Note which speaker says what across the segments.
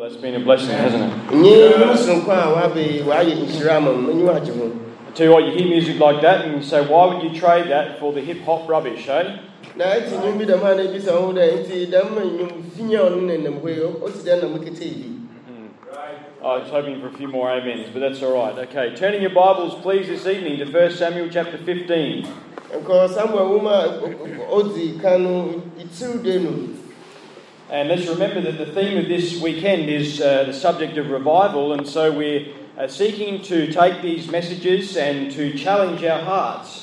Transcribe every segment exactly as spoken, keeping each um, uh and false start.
Speaker 1: that's been a blessing, hasn't it?
Speaker 2: I
Speaker 1: tell you what, you hear music like that and you say, why would you trade that for the hip-hop rubbish, eh? I was hoping for a few more amens, but that's all right. Okay, turning your Bibles, please, this evening to First Samuel chapter fifteen. And let's remember that the theme of this weekend is uh, the subject of revival, and so we're uh, seeking to take these messages and to challenge our hearts.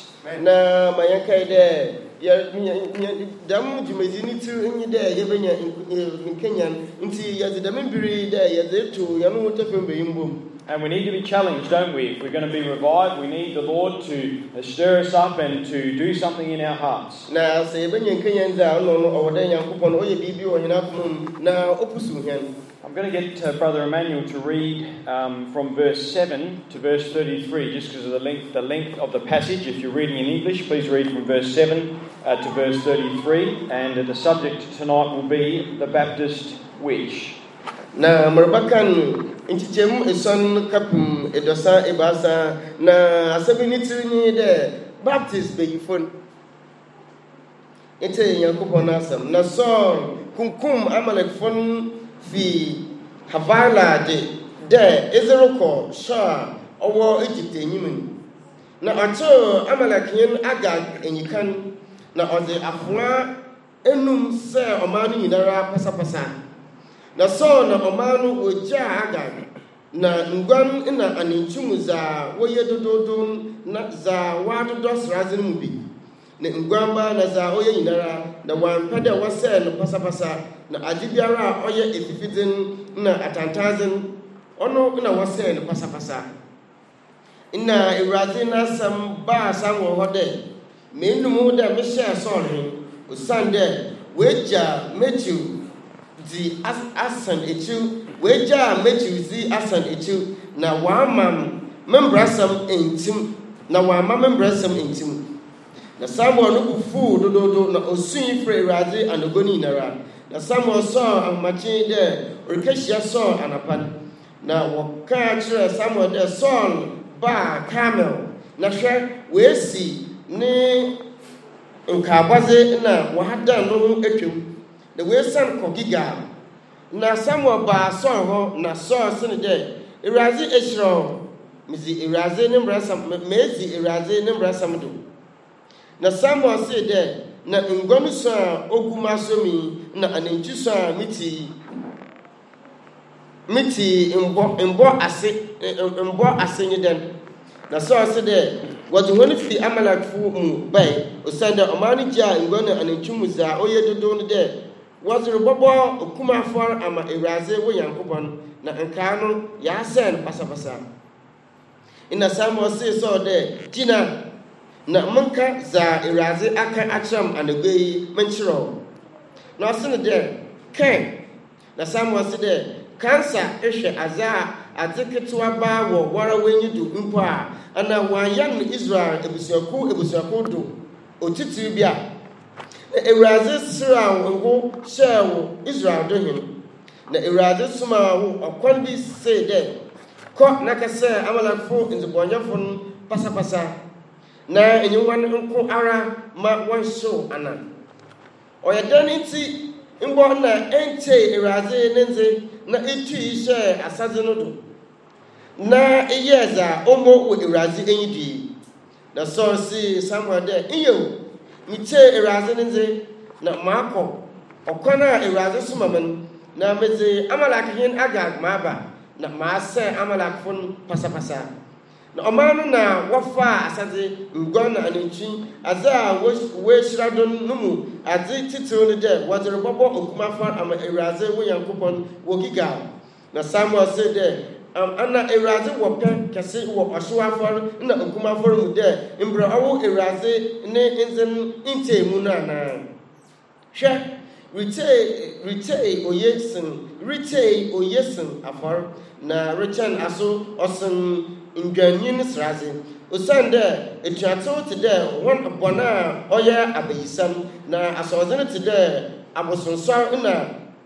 Speaker 1: And we need to be challenged, don't we? If we're going to be revived, we need the Lord to uh, stir us up and to do something in our hearts. I'm going to get uh, Brother Emmanuel to read um, from verse seven to verse thirty-three, just because of the length, the length of the passage. If you're reading in English, please read from verse seven uh, to verse thirty-three. And uh, the subject tonight will be the Baptist witch.
Speaker 2: Na marbakan inchichem ison kapum edosa ebasa na asabiniti ni de Baptist beyifon ete yakopon asam na so kunkum amalek fon fi Havala de de Ezeroko sha owo Egypt enyim na ato amalekien Agag enyikan na oze afwa enum se omanu nyinara pasapasa na so na omanu oja Agag na ngwan na aninchum za woye dododo na za wadodo srazin mu bi na ngwamba na za oye nyinara na wanpade wose no pasapasa na ajibiara oye efifidin na atantazin ono na wose no pasapasa ina Ewurade na sam ba sam wo hode menumu da me share sorry usande weja Matthew di asan echu weja Matthew di asan echu na wamam membrasam entim na wamam membrasam entim na Samuel no kufu dododo na osun frɛ Ewurade anogoni nara na Samuel saw amachi de orkashia saw anapan na woka kyerɛ Samuel de Saul ba Carmel na hwɛ wesi ne nkabwaze na wahada no atwam na wesan kɔ Gilgal na Samuel ba Saul ho na Saul sene de Ewurade ehyira mizi Ewurade ne mbrasam mezi Ewurade ne mbrasam do na Samuel said there na ngwam so a oguma so mi na anenchi so a miti miti mbo mbo ase mbo ase ni den na so said there wodi honi fi Amalekfo mu bai osanda omani ja ngwana anenchi mu za oye dodo no de wodi bobo okuma for ama Ewurade wo Yankopon na nka no ya sen pasapasa ina Samuel say so there tina na manka za Ewurade aka acham anagei menchiro na osene de ken na Samuel se de kansa ehwe aza adeketwa ba wo wara wenyidu mpo a ana wanyan Israel ebusuaku ebusuaku do otiti bia na Ewurade sira wo shewo Israel do hin na Ewurade suma wo okwan bi se de ko nakase Amalekfo nzibonyafo pasapasa na enyuwan nko ara ma wanso ana oyedani ti mbo na ente Ewurade nenze na etu ise asaze no do na eyeza omo wo Ewurade enyidi na so si Samuel de iyo mite Ewurade nenze na maako okwana Ewurade sumaman na meze Amalekien Agag maba na maase Amalekfon pasapasa na omanu na wafa asaze ngwana anenchi aza we shiradon numu azi titiro ne de wazere bobo okumafa ama Ewurade wo Yankopon wo Gilgal na Samuel said de um, ana Ewurade wo pe kese wo ashoafo na okumafa mu de mbra awo Ewurade ne enzen intemu na na hwe retay retay oyesin retay oyesin afar na return aso osin ngwanyin sraze osande etuato te de won bona oye abayisam na asozene te de abosonso na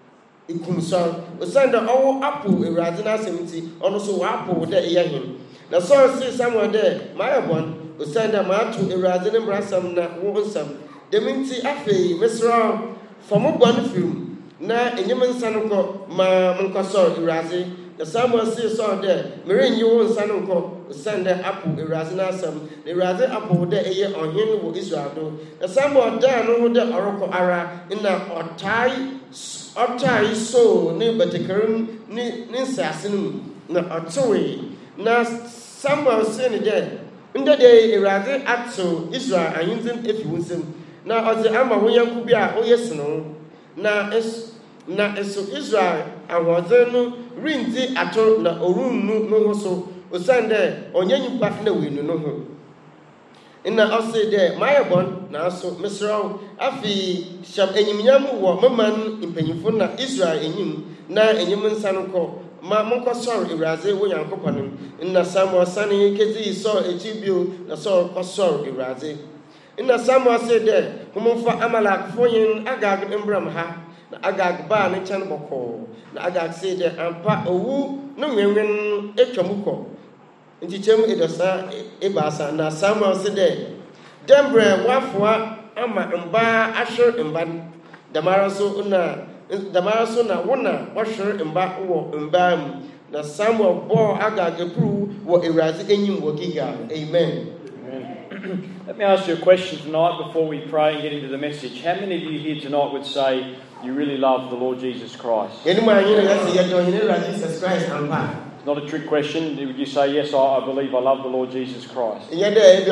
Speaker 2: ikum Saul osanda owo apo Awurade na asemti ono so wa apo de eyahin na Saul say Samuel de mayabon osanda ma to Awurade ne brasam na wo nsam deminti afei mesra fomo bon film na enyem nsan ko ma monko Saul Awurade na Samuel say Saul de merenyi wo nsan ko osanda apo Awurade na asam na Awurade apo de eye ohen wo Israel do na Samuel da no ho de oroko ara na otai otai so ne batekarum ne ne nsasenu na otowe na Samuel say ne de nda de Awurade ato Israel ayinzem efiwusem na oze ama wo yanku bi a oyesno na es na eso Israel awoze no rinzi ato na orunnu no so osande onyanyipa na wenu no ho ina ose de mayabon na so mesraw afi sham enyimnyam wo maman impanyifo na Israel enyim na enyim nsan ko ma monko sor Awurade wo yankopon ina Samuel sane kezi so echibio na so ko sor Awurade ina Samuel say de humfa Amalek foyin Agag embram ha na Agag ba ne chan boko na Agag say de ampa owu no nwenwen etwamuko nti chem edosa ebasa na Samuel say de dembre wafwa ama mba ashur mban damara so na damara so na wona washur mba wo mbam na Samuel bo Agag epru wo Awurade enyim wo Gilgal. Amen.
Speaker 1: Let me ask you a question tonight before we pray and get into the message. How many of you here tonight would say you really love the Lord Jesus Christ?
Speaker 2: It's
Speaker 1: not a trick question. Would you say, yes, I, I believe I love the Lord Jesus Christ? Okay,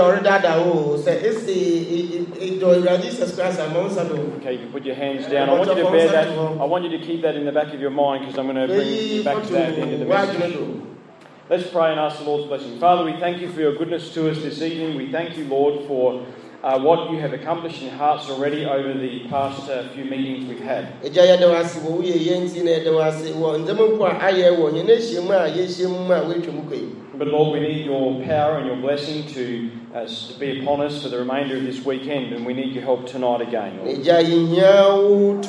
Speaker 1: you can put your hands down. I want you to bear that. I want you to keep that in the back of your mind because I'm going to bring you back to that at the end of the message. Let's pray and ask the Lord's blessing. Father, we thank you for your goodness to us this evening. We thank you, Lord, for uh, what you have accomplished in hearts already over the past uh, few meetings we've had. But Lord, we need your power and your blessing to, uh, to be upon us for the remainder of this weekend, and we need your help tonight again, Lord.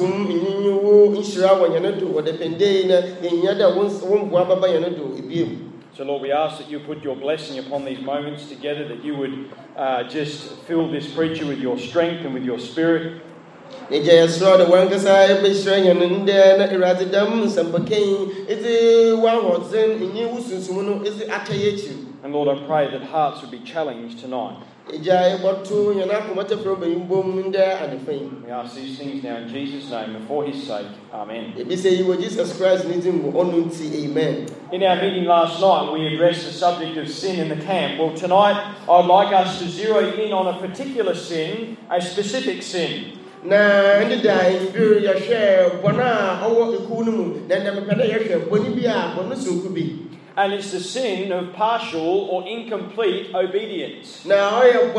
Speaker 1: So Lord, we ask that you put your blessing upon these moments together, that you would uh, just fill this preacher with your strength and with your spirit. And Lord, I pray that hearts would be challenged tonight. We ask these things now in Jesus' name and for his sake. Amen. In our meeting last night, we addressed the subject of sin in the camp. Well, tonight, I'd like us to zero in on a particular sin, a specific sin. And it's the sin of partial or incomplete obedience. Now,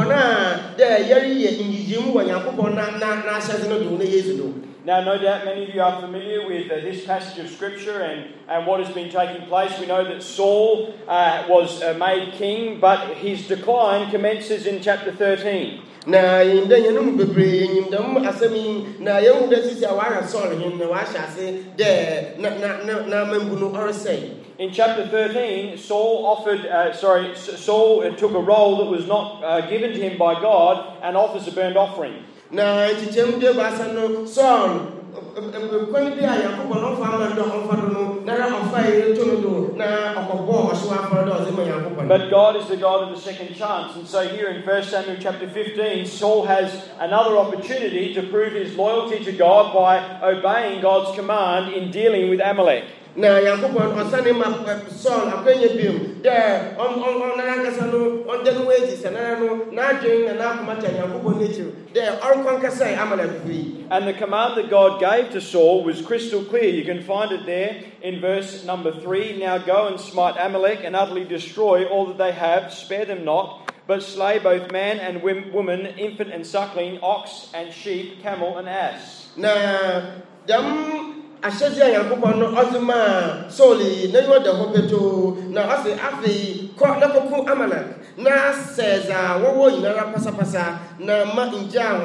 Speaker 1: no doubt many of you are familiar with uh, this passage of Scripture and, and what has been taking place. We know that Saul uh, was uh, made king, but his decline commences in chapter thirteen. Na yinda yanum bebre yimdam asami na yehu da sisi awara Saul hin na washa se de na na na membunu orsay. In chapter thirteen, Saul offered uh, sorry Saul took a role that was not uh, given to him by God and offers a burnt offering. Na titemde basano Saul kwani bia Yakobo no fa ma do onfado no na ra ofai to no na okobo oso afado ozema Yakobo. But God is the God of the second chance, and so here in First Samuel chapter fifteen, Saul has another opportunity to prove his loyalty to God by obeying God's command in dealing with Amalek. Na Yankopon osane ma Saul akwanye biom there on on on nankasa no on den wages na no na adwen na akomata Yankopon nature there on konkasa Amalek free. And the command that God gave to Saul was crystal clear. You can find it there in verse number three. Now go and smite Amalek and utterly destroy all that they have, spare them not, but slay both man and woman, infant and suckling, ox and sheep, camel and ass. Na dam Ashazia Yankopon no Ozuma Soli na yo de hopeto na ase afi ko na koku Amalek na says ah wo wo yinara pasa pasa na ma injawan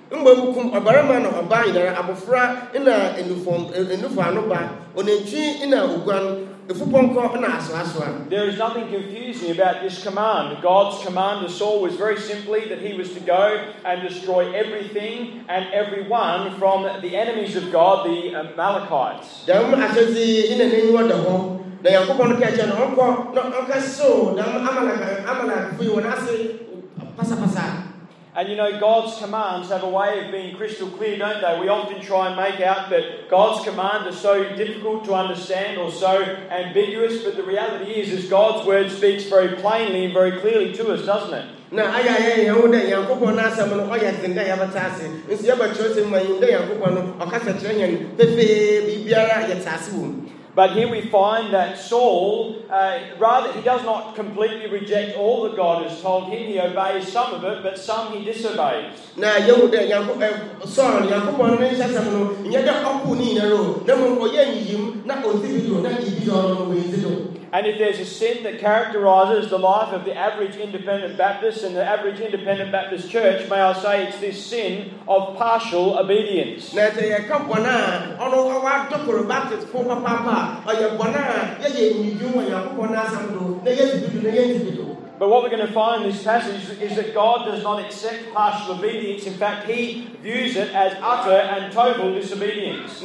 Speaker 2: Mbamukum Abarama no Oba Ina Abofra ina enufom enufa anoba onentwi ina oguan efuponko na asoasoa.
Speaker 1: There is nothing confusing about this command. God's command to Saul was very simply that he was to go and destroy everything and everyone from the enemies of God, the Amalekites.
Speaker 2: Dam asezi ina neni wada ho na Yakobon ka je no onko no onka so dam Amalek Amalek fu wona ase pasa pasa.
Speaker 1: And you know, God's commands have a way of being crystal clear, don't they? We often try and make out that God's commands are so difficult to understand or so ambiguous, but the reality is, is God's word speaks very plainly and very clearly to us, doesn't it?
Speaker 2: Na aya ya Yehuda Yakobon na asam no oya zinga ya batase. Nsi ya bachote mayin da Yakobon no okasa kire pepe bibiara ya tase wo.
Speaker 1: But here we find that Saul, uh, rather, he does not completely reject all that God has told him. He obeys some of it, but some he disobeys.
Speaker 2: Na Yehuda Yakobon Saul Yakobon ne sasam no nyada oku ni na ro na mo oye yiyim na ozibido na ibido no we zido.
Speaker 1: And if there's a sin that characterises the life of the average independent Baptist and the average independent Baptist church, may I say it's this sin of partial obedience.
Speaker 2: Na te yakobona ono awa dokoro Baptist fo papa oye bona ye ye nyiju wa yakobona samdo na ye zibido na ye zibido.
Speaker 1: But what we're going to find in this passage is that God does not accept partial obedience. In fact, He views it as utter and total disobedience.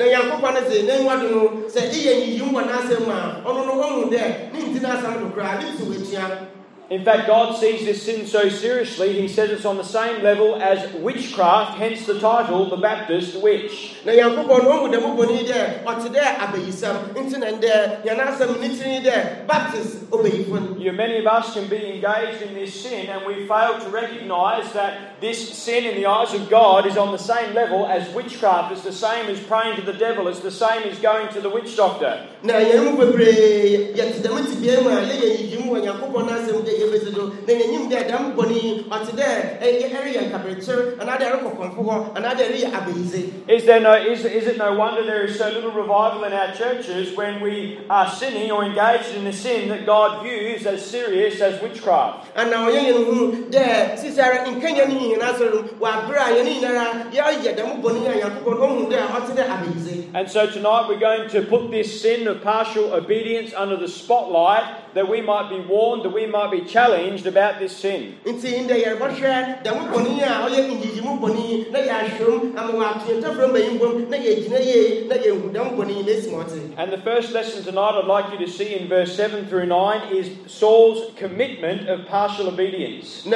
Speaker 1: In fact, God sees this sin so seriously, He says it's on the same level as witchcraft, hence the title, The Baptist Witch. You, many of us can be engaged in this sin, and we fail to recognise that this sin in the eyes of God is on the same level as witchcraft. It's the same as praying to the devil. It's the same as going to the witch doctor. Is there no is, is it no wonder there is so little revival in our churches when we are sinning or engaged in a sin that God views as serious as witchcraft?
Speaker 2: And now you there Caesar in Kenya ni Nazareth wa bra yani nara ya ya da mu boni ya yakubon omu there ot there abize.
Speaker 1: And so tonight we're going to put this sin of partial obedience under the spotlight, that we might be warned, that we might be challenged about this sin.
Speaker 2: And the
Speaker 1: first lesson tonight I'd like you to see in verse seven through nine is Saul's commitment of partial obedience.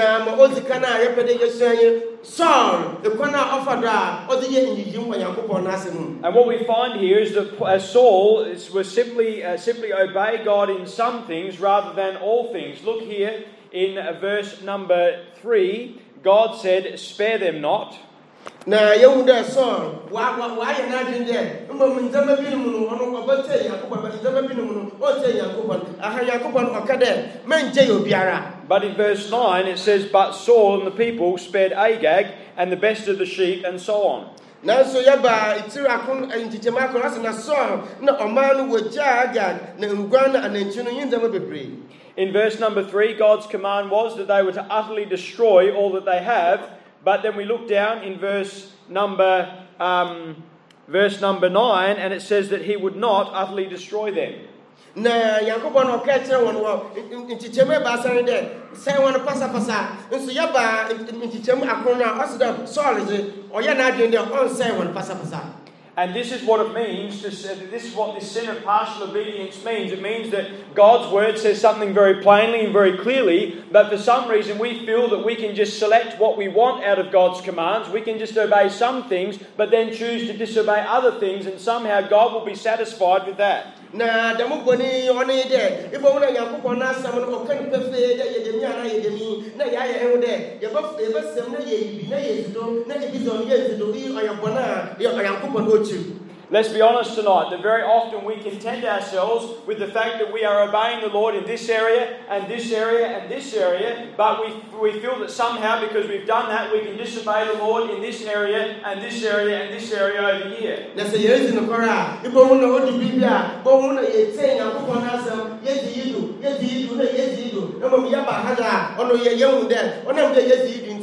Speaker 1: And what we find here is that uh, Saul is, was simply uh, simply obey God in some things rather than all things. Look here in uh, verse number three. God said, "Spare them not."
Speaker 2: Na Yehuda Saul wa wa wa ya na din de mbo min zama bi mu ono obate Yakob ba zama bi mu o te Yakob aha Yakob okade men je obiara.
Speaker 1: But in verse nine it says, "But Saul and the people spared Agag and the best of the sheep," and so on.
Speaker 2: Now so yaba itira kun ntichema ko ras na Saul na omanu wo Agag na nguan na anentinu yin zama bebre.
Speaker 1: In verse number three, God's command was that they were to utterly destroy all that they have. But then we look down in verse number um, verse number nine, and it says that He would not utterly destroy them.
Speaker 2: Na Yakobon oketire won wo nticheme ba sare de sai won pasa pasa nso yaba nticheme akona osidam Saul je oya na adwen de on sai won pasa pasa.
Speaker 1: And this is what it means to say, this is what this sin of partial obedience means. It means that God's word says something very plainly and very clearly, but for some reason we feel that we can just select what we want out of God's commands. We can just obey some things, but then choose to disobey other things, and somehow God will be satisfied with that.
Speaker 2: Na damu boni oni de ibo wona Yakobon na sam no okan pefe de yedemi ana yedemi na ya ya ehu de ye ba ye ba sem na ye bi na ye zido na ye bi zo ye zido yi oyabona ye Yakobon ochi.
Speaker 1: Let's be honest tonight, that very often we content ourselves with the fact that we are obeying the Lord in this area and this area and this area, but we we feel that somehow because we've done that we can disobey the Lord in this area and this area and this area over here.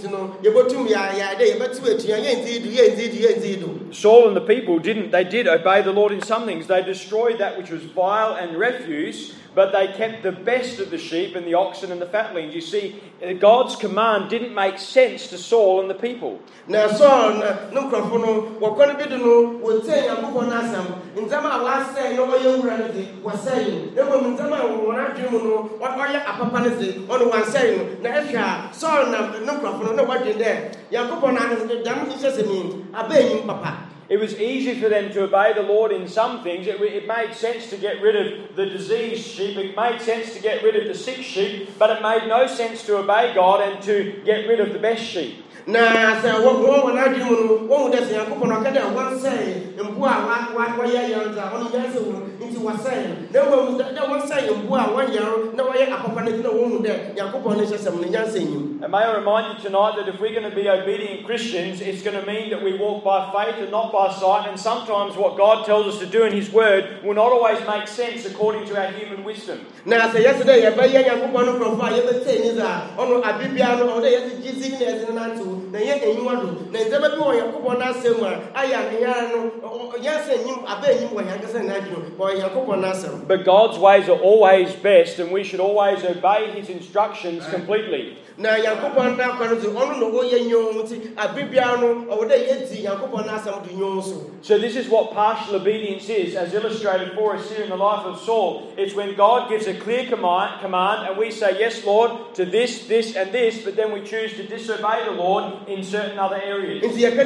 Speaker 1: Saul and the people didn't, they did obey the Lord in some things. They destroyed that which was vile and refuse, but they kept the best of the sheep and the oxen and the fatlings. You see, God's command didn't make sense to Saul and the people.
Speaker 2: Now Saul, no crofono, what can be no, will say a book on Assam. In Zama was saying, no, young granny was saying, no woman Zama will not do what are you a papacy on one saying, Nasha, Saul, no crofono, no what in there. Yakupon and the damn is mean, obeying papa.
Speaker 1: It was easy for them to obey the Lord in some things. It, it made sense to get rid of the diseased sheep. It made sense to get rid of the sick sheep. But it made no sense to obey God and to get rid of the best sheep.
Speaker 2: Na sa wo wo na di mu wo da se yakopon o kada wan say mbu a wa wa ya yanza onu ya se wo nti wa say na wo da wan say mbu a wa ya na wa ya apapa na gina wo mu da yakopon ne sesem ne yansa nyim.
Speaker 1: And may I remind you tonight that if we're going to be obedient Christians, it's going to mean that we walk by faith and not by sight. And sometimes what God tells us to do in His Word will not always make sense according to our human wisdom.
Speaker 2: Na sa yesterday ya ba ya yakopon no profa ya be say ni za onu abibia no o da ya jizi ne ya na to na ye enwado na nzema bi wo yakopon na asem a aya ne ya no yansa nyim aba nyim wo ya kasa na adwo wo yakopon na asem.
Speaker 1: But God's ways are always best, and we should always obey His instructions completely.
Speaker 2: Na yakopon na kwano zo onu no wo ye nyon ti abibia no o da ye di yakopon na asem du nyon so.
Speaker 1: So this is what partial obedience is, as illustrated for us here in the life of Saul. It's when God gives a clear command, command and we say, yes, Lord, to this, this, and this, but then we choose to disobey the Lord in certain other areas.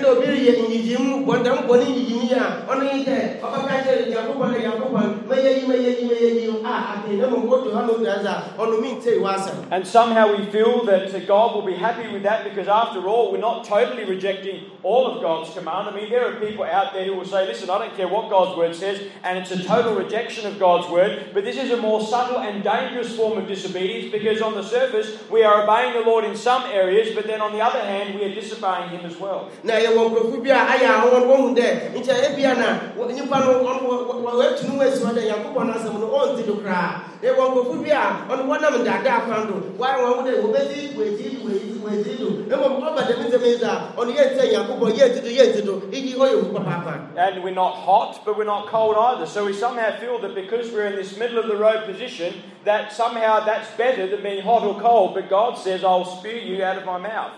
Speaker 1: And somehow we feel that God will be happy with that, because after all, we're not totally rejecting all of God's command. I mean, there are people out there who will say, listen, I don't care what God's word says, and it's a total rejection of God's word. But this is a more subtle and dangerous form of disobedience, because on the surface we are obeying the Lord in some areas, but then on the other hand we are disobeying Him as well. And we're not hot, but we're not cold either. So we somehow feel that because we're in this middle of the road position, that somehow that's better than being hot or cold. But God says, I'll spew you out of my mouth.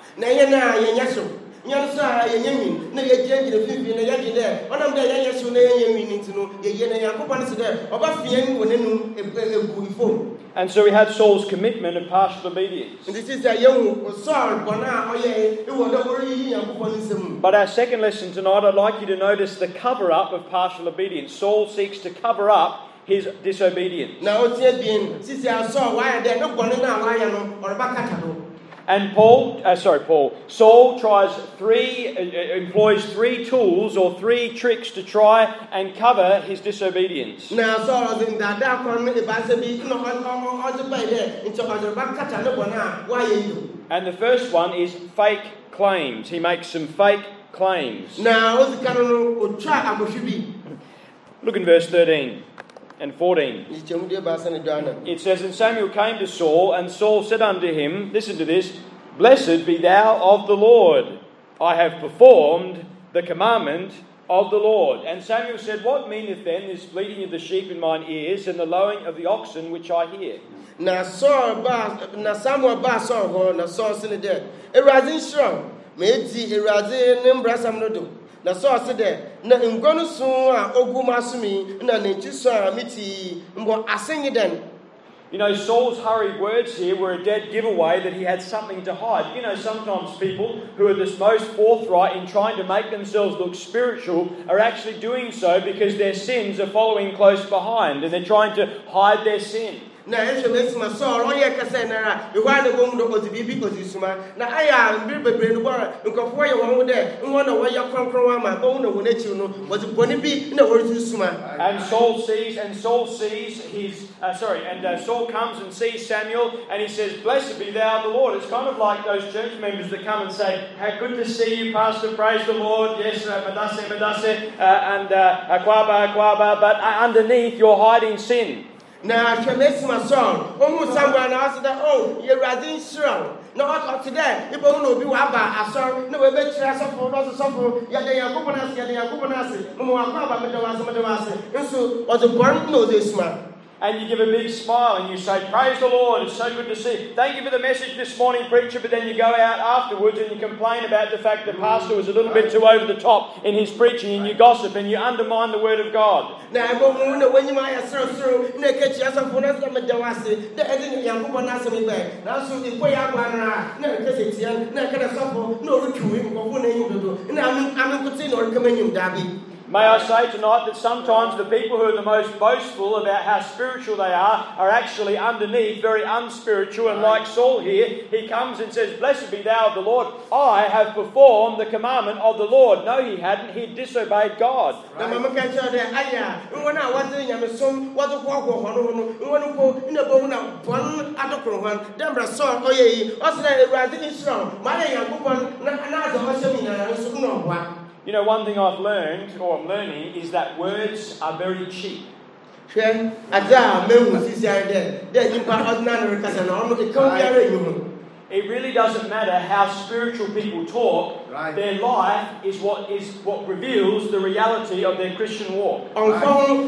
Speaker 1: And so we have Saul's commitment of partial obedience. But our second lesson tonight, I'd like you to notice the cover-up of partial obedience. Saul seeks to cover up his disobedience. And Paul, uh, sorry, Paul, Saul tries three, uh, employs three tools or three tricks to try and cover his disobedience. And the first one is fake claims. He makes some fake claims. Look in verse thirteen. And fourteen. It says, and Samuel came to Saul, and Saul said unto him, listen to this, blessed be thou of the Lord. I have performed the commandment of the Lord. And Samuel said, what meaneth then this bleating of the sheep in mine ears, and the lowing of the oxen which I hear?
Speaker 2: Na Saul ba na Samuel ba Saul ho na Saul sin de. Erazin strong. Me di erazin nimbra sam no do. Na so ase de na ngwanu so a oguma sumi na nenchi so a miti mbo asenyi den.
Speaker 1: You know, Saul's hurried words here were a dead giveaway that he had something to hide. You know, sometimes people who are the most forthright in trying to make themselves look spiritual are actually doing so because their sins are following close behind, and they're trying to hide their sin.
Speaker 2: Na Yesu mesima Saul onye kasa na iwa na bom do ozibibi ozisuma na aya mbir bebre no bora nkofo ye won de nwo na wo ya kronkron ma bo na wo na chi no oziboni bi na wo zisuma. And
Speaker 1: Saul sees and Saul sees his uh, sorry and uh, Saul comes and sees Samuel, and he says, blessed be thou the Lord. It's kind of like those church members that come and say, how good to see you, Pastor, praise the Lord, yes, uh, madase madase uh, and uh, akwaba akwaba, but uh, underneath you're hiding sin.
Speaker 2: na hwemesi ma Saul omu Samuel na ase da oh ye radin Israel na what today ibo no obi wa ba asor na we be kira sofo no sofo ya de Yakobo na ase ya de Yakobo na ase mo wa kwa ba me de wa ase me de wa ase nso o the born no this man.
Speaker 1: And you give a big smile and you say, praise the Lord, it's so good to see. Thank you for the message this morning, preacher. But then you go out afterwards and you complain about the fact the pastor was a little bit too over the top in his preaching, and you gossip and you undermine the word of God. May I say tonight that sometimes the people who are the most boastful about how spiritual they are are actually underneath very unspiritual, and like Saul here, he comes and says, blessed be thou of the Lord, I have performed the commandment of the Lord. No, he hadn't. He disobeyed God. You know, one thing I've learned, or I'm learning, is that words are very cheap. It really doesn't matter how spiritual people talk. Right. Their life is what is what reveals the reality of their Christian walk. Right.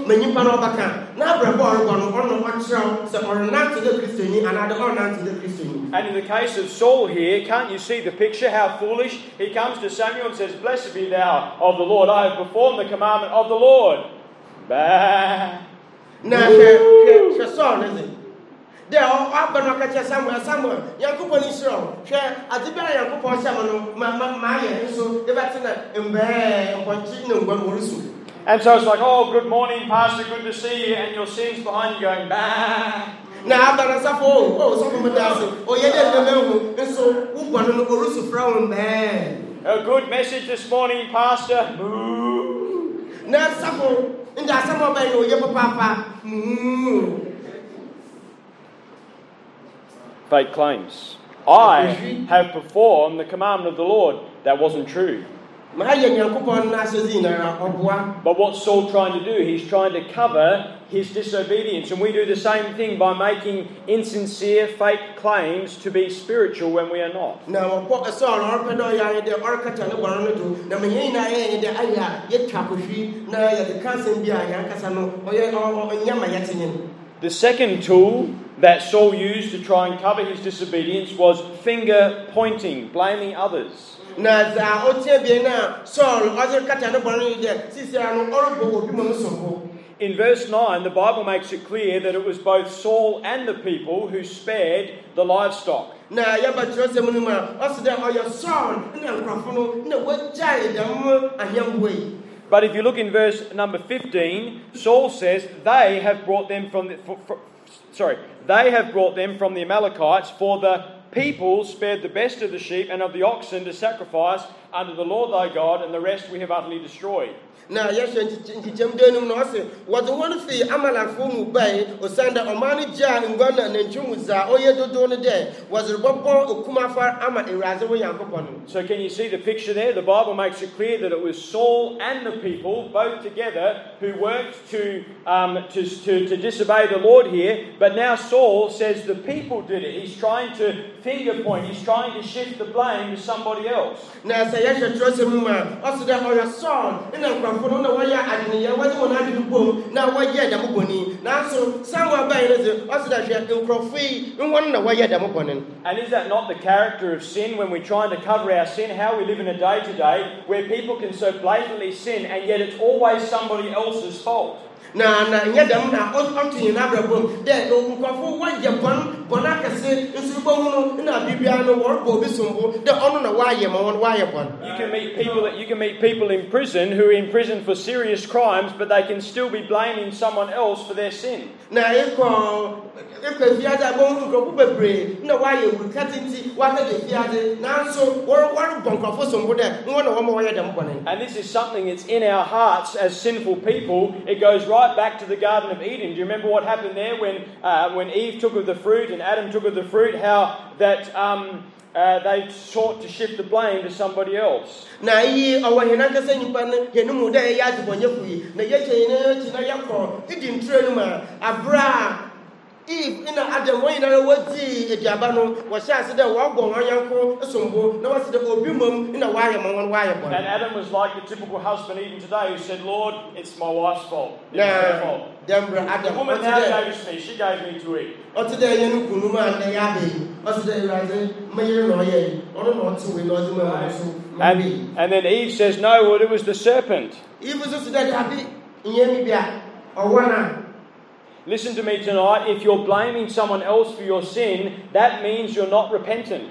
Speaker 1: And in the case of Saul here, can't you see the picture? How foolish. He comes to Samuel and says, blessed be thou of the Lord. I have performed the commandment of the Lord. Bah.
Speaker 2: Now, Saul, is it? There are Samuel, Samuel, Yakubu Israel, share at the very Yakubu Samuel, Maya, so the Batina, and Bear, and Pontino, Guamurusu.
Speaker 1: And so it's like, oh, good morning, Pastor, good to see you, and your sins behind you going, bah.
Speaker 2: Now, I'm going to suffer, oh, some of the oh, yeah, and so, who want to go to Frown Bear?
Speaker 1: A good message this morning, Pastor.
Speaker 2: Now, suffer, and that's some of my papa.
Speaker 1: Fake claims. I have performed the commandment of the Lord. That wasn't true. But what's Saul trying to do? He's trying to cover his disobedience. And we do the same thing by making insincere, fake claims to be spiritual when we are not. The second tool that Saul used to try and cover his disobedience was finger pointing, blaming others. In verse nine, the Bible makes it clear that it was both Saul and the people who spared the livestock. But if you look in verse number fifteen, Saul says they have brought them from the, for, for, sorry, they have brought them from the Amalekites, for the people spared the best of the sheep and of the oxen to sacrifice unto the Lord thy God, and the rest we have utterly destroyed.
Speaker 2: Now, yes, and Jim what the one of the Amalek Fumu Bay, or Sanda Omani Jan and Ghana and Chumuza, or yet do the day, was a Bobo Kumafar Ama in Razawa. So, can you see the picture there? The Bible makes it clear that it was Saul and the people, both together, who worked to, um, to, to, to disobey the Lord here. But now Saul says the people did it. He's trying to finger point, he's trying to shift the blame to somebody else. Now, say, yes, you trust him, also that or your son, and I'm going to know why you're adding here, what you want to do, now what you're the money. Now, so someone by it, also that you're in free, you want to know why you're the money. And is that not the character of sin when we're trying to cover our sin? How we live in a day to day where people can so blatantly sin, and yet it's always somebody else's fault. Na na nyadam na onto na brabo de okunkwafo waje bon bonakase nsubo hunu na bibia no worbo bisumbo de ono na waye ma won waye bon. You can meet people that you can meet people in prison who are in prison for serious crimes, but they can still be blaming someone else for their sin. Na eko eko fiada bon nkrofo bebre na waye rukatinti waka de fiade na so wor wor bonkrofo sumbo de no na wo ma waye dem bon. And this is something that's in our hearts as sinful people. It goes right back to the Garden of Eden. Do you remember what happened there when uh, when Eve took of the fruit and Adam took of the fruit? How that um, uh, they sought to shift the blame to somebody else. Na yi awahena kasa nyimpa ne yenu da ya dibonye fuyi na ye chene china yakọ idin trenu ma abra Adam when you what the Diabano was shas the walk on Yanko, a sumbo, no one's the obimum in a wire among wire.
Speaker 1: And Adam was like the typical husband even today who said, Lord, it's my wife's fault. It's
Speaker 2: nah,
Speaker 1: her fault.
Speaker 2: The
Speaker 1: woman now gave it to me, she gave me to eat.
Speaker 2: Or today, you know, and they are the or today, rising, Mayor Noye, or not to win or
Speaker 1: And, and then Eve says, no, well, it was the serpent.
Speaker 2: Eve was just that happy in Yemibia or one.
Speaker 1: Listen to me tonight. If you're blaming someone else for your sin, that means you're not repentant.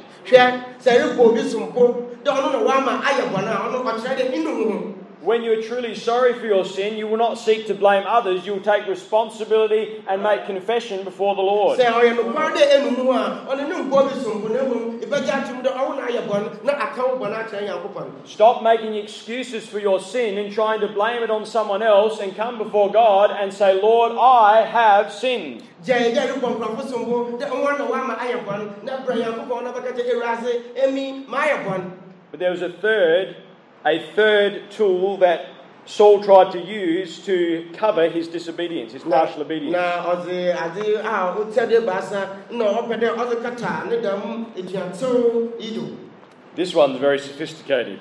Speaker 1: When you're truly sorry for your sin, you will not seek to blame others. You will take responsibility and make confession before the Lord. Stop making excuses for your sin and trying to blame it on someone else, and come before God and say, Lord, I have sinned. But there was a third A third tool that Saul tried to use to cover his disobedience, his partial obedience. This one's very sophisticated.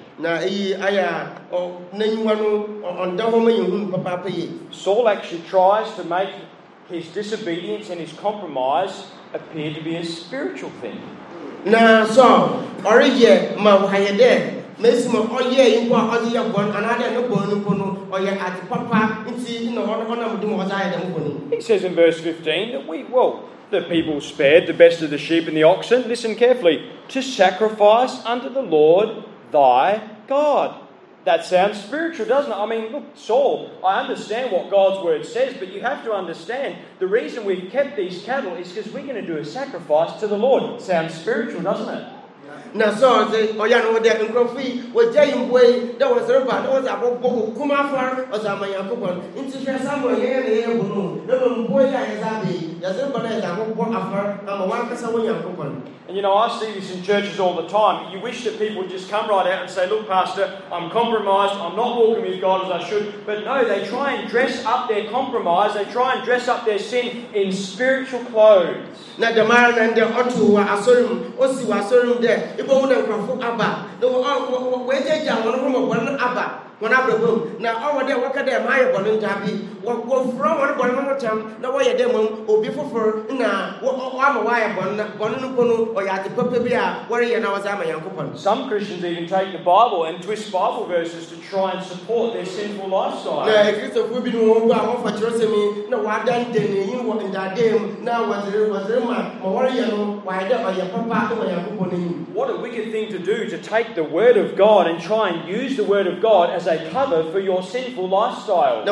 Speaker 1: Saul actually tries to make his disobedience and his compromise appear to be a spiritual thing.
Speaker 2: Now, so, already, my Mesmo oye impo odi ya bon anade no bonu kono oye ati papa nti no ono mdu mo za ya dem bonu.
Speaker 1: He says in verse fifteen that we well the people spared the best of the sheep and the oxen, listen carefully, to sacrifice unto the Lord thy God. That sounds spiritual, doesn't it? I mean, look, Saul, I understand what God's word says, but you have to understand the reason we've kept these cattle is because we're going to do a sacrifice to the Lord. Sounds spiritual, doesn't it?
Speaker 2: Na so say oya no de nkrofi we jayim boy that was reba that was abobo kuma far o za man yakobon nti hwe samuel ye ne ye bunu na mo boy ya ezabe ya ze bana ya abobo afar ama wan kasa won yakobon. And
Speaker 1: you know, I see this in churches all the time. You wish that people would just come right out and say, look, Pastor, I'm compromised, I'm not walking with God as I should. But no, they try and dress up their compromise, they try and dress up their sin in spiritual clothes.
Speaker 2: Na the man and the otu wa asorum osi wa asorum there ibo na nkrofo aba no we jeja won from won aba won abrabom na owo de waka de ma ye bono ntabi wo from won bono no tam na wo ye de mom obi fofor na wo ama wa ye bono bono no kono o ya de papa bi a wore ye na wa za ma yankopon.
Speaker 1: Some Christians even take the Bible and twist Bible verses to try and support their sinful lifestyle.
Speaker 2: Na Christo fu bi no wo a wo fa chiro se mi na wa dan de ni yin wo ndadem na wa zere wa zere ma ma wore ye no wa de o ye papa o yankopon ni.
Speaker 1: What a wicked thing to do, to take the Word of God and try and use the Word of God as a cover for your sinful lifestyle.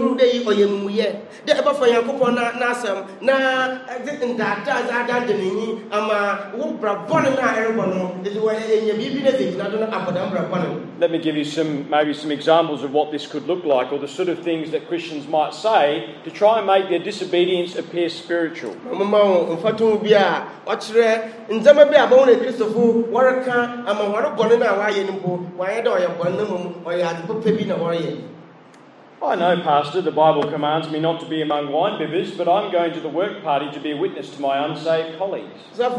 Speaker 1: Let me give you some, maybe some examples of what this could look like, or the sort of things that Christians might say to try and make their disobedience appear spiritual. I know, Pastor, the Bible commands me not to be among wine bibbers, but I'm going to the work party to be a witness to my unsaved colleagues.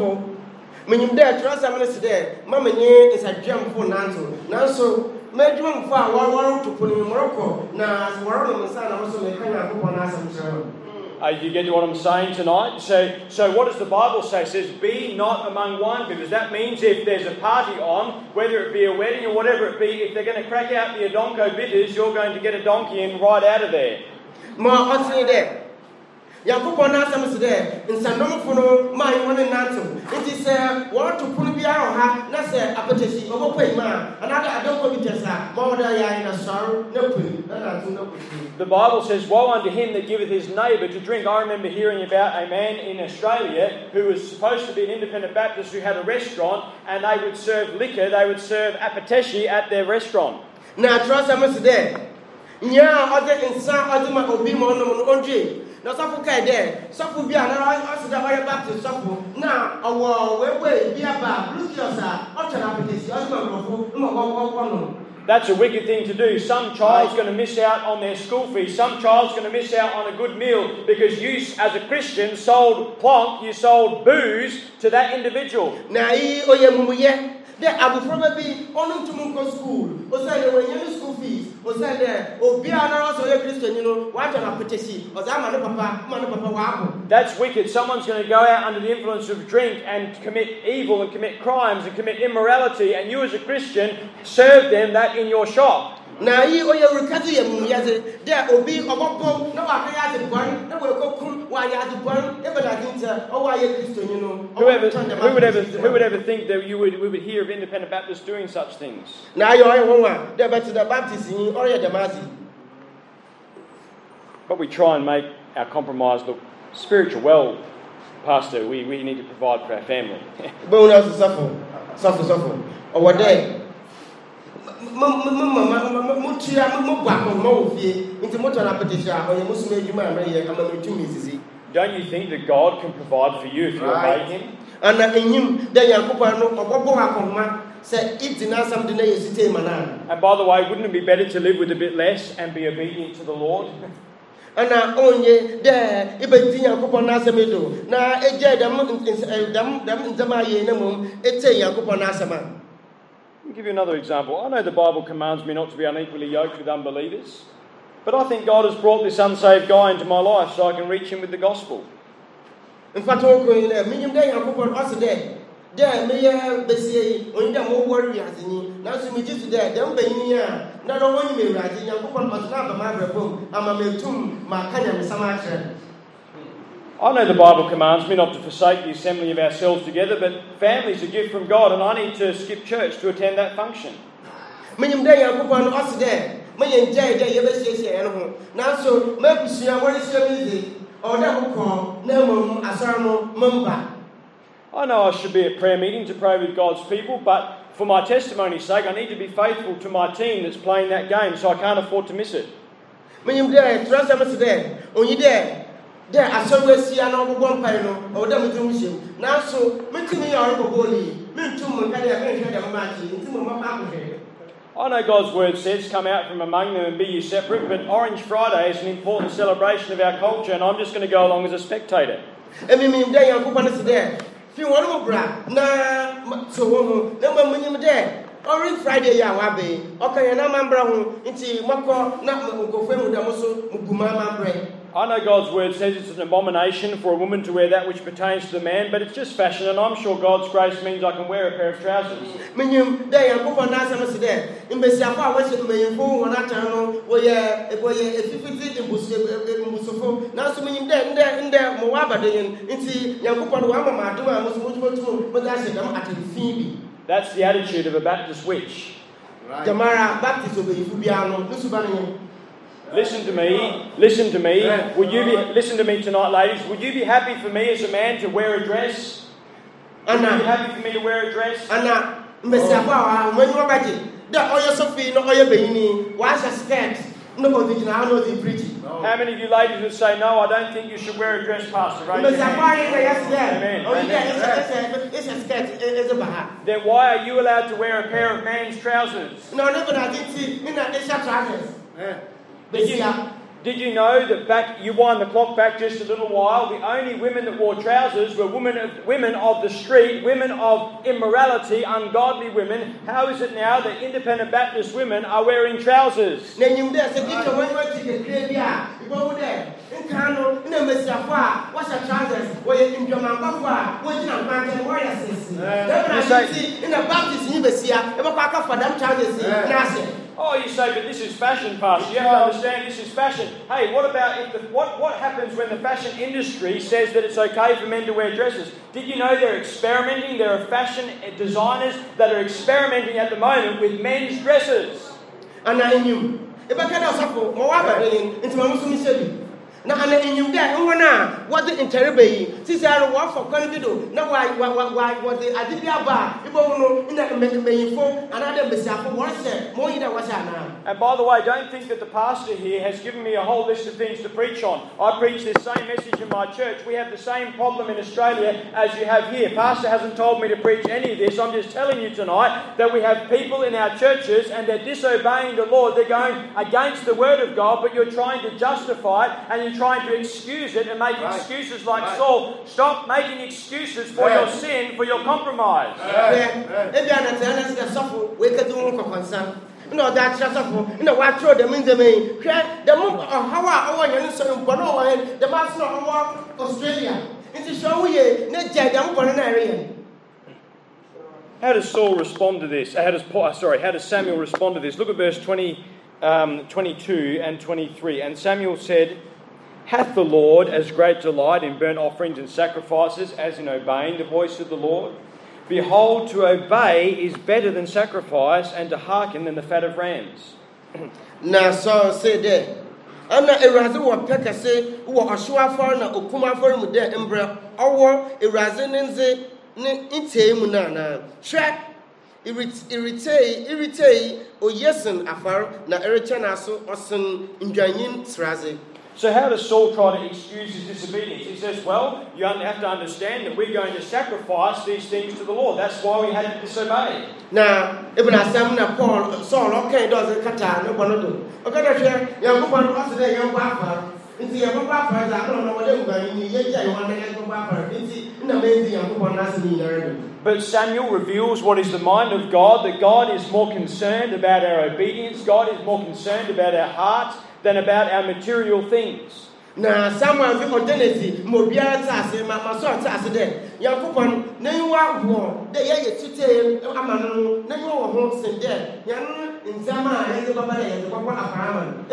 Speaker 1: Uh, you get what I'm saying tonight? So, so what does the Bible say? It says, be not among wine bibbers. That means if there's a party on, whether it be a wedding or whatever it be, if they're going to crack out the Odonko bitters, you're going to get a donkey and right out of there. Yakupon asam sede nsanom fono ma yon nantum nti se what to put biara ha na se apetesi obopai ma another adonko bitesa ma oda ya ina saru na pui na nantum na pui. The Bible says, woe unto him that giveth his neighbour to drink. I remember hearing about a man in Australia who was supposed to be an independent Baptist who had a restaurant, and they would serve liquor, they would serve apetesi at their restaurant. Na trasa masede nya ode insa ode ma obi mo no onje. Now, some guy there, some be another also the way back to some now. Our way, way, be about blue yourself, or to application, also, no, That's a wicked thing to do. Some child's going to miss out on their school fees. Some child's going to miss out on a good meal because you, as a Christian, sold plonk, you sold booze to that individual.
Speaker 2: The Abu Probabi on to Mungo school, or said when you school fees, or said there, or Biana also a Christian, you know, what on a petition, or Zamana Papa, Mana Papa.
Speaker 1: That's wicked. Someone's going to go out under the influence of drink and commit evil and commit crimes and commit immorality, and you as a Christian serve them that in your shop.
Speaker 2: Now, you or your recovery, there will be a bubble, no, I had the one, no, we'll go come while you had the one, ever I think, oh, I am Christian, you know.
Speaker 1: Whoever, who would ever, who would ever think that you would, we would hear of independent Baptists doing such things?
Speaker 2: Now, you are one, they're back to the Baptist in Oria Damasi.
Speaker 1: But we try and make our compromise look spiritual. Well, Pastor, we, we need to provide for our family.
Speaker 2: Bone else to suffer, suffer, suffer. Or what day? Don't you
Speaker 1: think that God can provide for you if you obey Him? And by the way, wouldn't it be better to live with a bit less and be obedient to the Lord?
Speaker 2: And now, only there, if I think upon Nasamedo, now a jet, them, them, them, it's a Yakupon Nasama.
Speaker 1: I'll give you another example. I know the Bible commands me not to be unequally yoked with unbelievers, but I think God has brought this unsaved guy into my life so I can reach him with the gospel.
Speaker 2: In fact, I'm going to medium day, I'm going to there. There, may I say, only the more worry as in now, so we just there, don't pay me. Not only me, right? Young people must not have my room. I'm a miltum, my kind of Samacha.
Speaker 1: I know the Bible commands me not to forsake the assembly of ourselves together, but family's a gift from God, and I need to skip church to attend that function.
Speaker 2: Medium day, I'm going to us there. May enjoy day, you say, say, now so maybe see what is your music or that will call no asarmo mumba.
Speaker 1: I know I should be at prayer meeting to pray with God's people, but for my testimony's sake, I need to be faithful to my team that's playing that game, so I can't afford to miss it.
Speaker 2: Medium day, trust us there, only there. There, I saw we see an old one panel or them doing now. So, making me our body, me too,
Speaker 1: I know God's word says, come out from among them and be ye separate, but Orange Friday is an important celebration of our culture, and I'm just going to go along as a spectator.
Speaker 2: I mean, day I'm going there. If you want to brag, nah, so, never when there. Orange Friday, ya wabe. Okay, and I'm brown into Mako, not go friend with Damoso, Muguma bread.
Speaker 1: I know God's word says it's an abomination for a woman to wear that which pertains to the man, but it's just fashion, and I'm sure God's grace means I can wear a pair of trousers.
Speaker 2: Minyum, they are going to answer us there. In Bessiafa, Western Mayan Phone, one channel, where a boy, a fifty in Busofo. Now, so many there, in there, in there, Moaba, into Yakupan, Wama, Duma, Muslim, but that's it, I'm at the Phoebe.
Speaker 1: That's the attitude of a Baptist witch.
Speaker 2: Tamara Baptist of Fubiano, Nusubani.
Speaker 1: Listen to me, listen to me. Would you be, listen to me tonight, ladies. Would you be happy for me as a man to wear a dress? Would you be happy for me to wear a dress?
Speaker 2: Anna, Messiah, when you are ready, the oil Sophie, no oil Baini, what's a skirt? Nobody can know the preaching.
Speaker 1: How many of you ladies would say, no, I don't think you should wear a dress, Pastor? Right?
Speaker 2: Amen. Oh, yeah, it's a skirt, it's a baha.
Speaker 1: Then why are you allowed to wear a pair of man's trousers?
Speaker 2: No, never, I didn't see, it's a trousers.
Speaker 1: Did you, did you know that back, you wind the clock back just a little while, the only women that wore trousers were women of, women of the street, women of immorality, ungodly women. How is it now that independent Baptist women are wearing trousers? Oh, you say, but this is fashion, Pastor. You have to understand this is fashion. Hey, what about if the, what, what happens when the fashion industry says that it's okay for men to wear dresses? Did you know they're experimenting? There are fashion designers that are experimenting at the moment with men's dresses.
Speaker 2: And I knew. If I can't also, Moaba, into my Muslim city. Now, I knew that. what the interrobay, Cesar, what for Convido, no, why, why, why, what the Adibia bar, you know, in that main phone, another Messiah, what's there, more than what's now.
Speaker 1: And by the way, don't think that the pastor here has given me a whole list of things to preach on. I preach this same message in my church. We have the same problem in Australia as you have here. Pastor hasn't told me to preach any of this. I'm just telling you tonight that we have people in our churches and they're disobeying the Lord. They're going against the Word of God, but you're trying to justify it and you're trying to excuse it and make right. excuses like right. Saul. Stop making excuses for right. your sin, for your compromise.
Speaker 2: No, that's just a no, what throw them in the main. The move of how I want you to Bono, the master of Australia. It's a show we not Jadam Bonarian.
Speaker 1: How does Saul respond to this? How does Paul, sorry, how does Samuel respond to this? Look at verse twenty, um, twenty-two and twenty-three. And Samuel said, hath the Lord as great delight in burnt offerings and sacrifices as in obeying the voice of the Lord? Behold, to obey is better than sacrifice, and to hearken than the fat of rams.
Speaker 2: Now, so say that. I'm not a razor or pecker say, who are a shua for na Okuma for him there, Embra, or a razor and say, Inte Munana. Track, irritate, irritate, or yesen afar, na eritanaso, or some injanin srazi.
Speaker 1: So how does Saul try to excuse his disobedience? He says, well, you have to understand that we're going to sacrifice these things to the Lord. That's why we had to disobey.
Speaker 2: Now, even as some Paul, Saul, okay, doesn't cut out, no one to do. Okay, that's here, young woman, what's the young papa? It's the young papa, I don't know what they're going to do. You want to get the papa. It's an amazing young woman, that's me.
Speaker 1: But Samuel reveals what is the mind of God, that God is more concerned about our obedience, God is more concerned about our hearts than about our material things.
Speaker 2: Now, someone people Genesis, Mobia Tassi, my son Tassi there. Young Coupon, name what war, they are to tell Amano, name what homes and dead. Young in Zama, and the Baba, and the Papa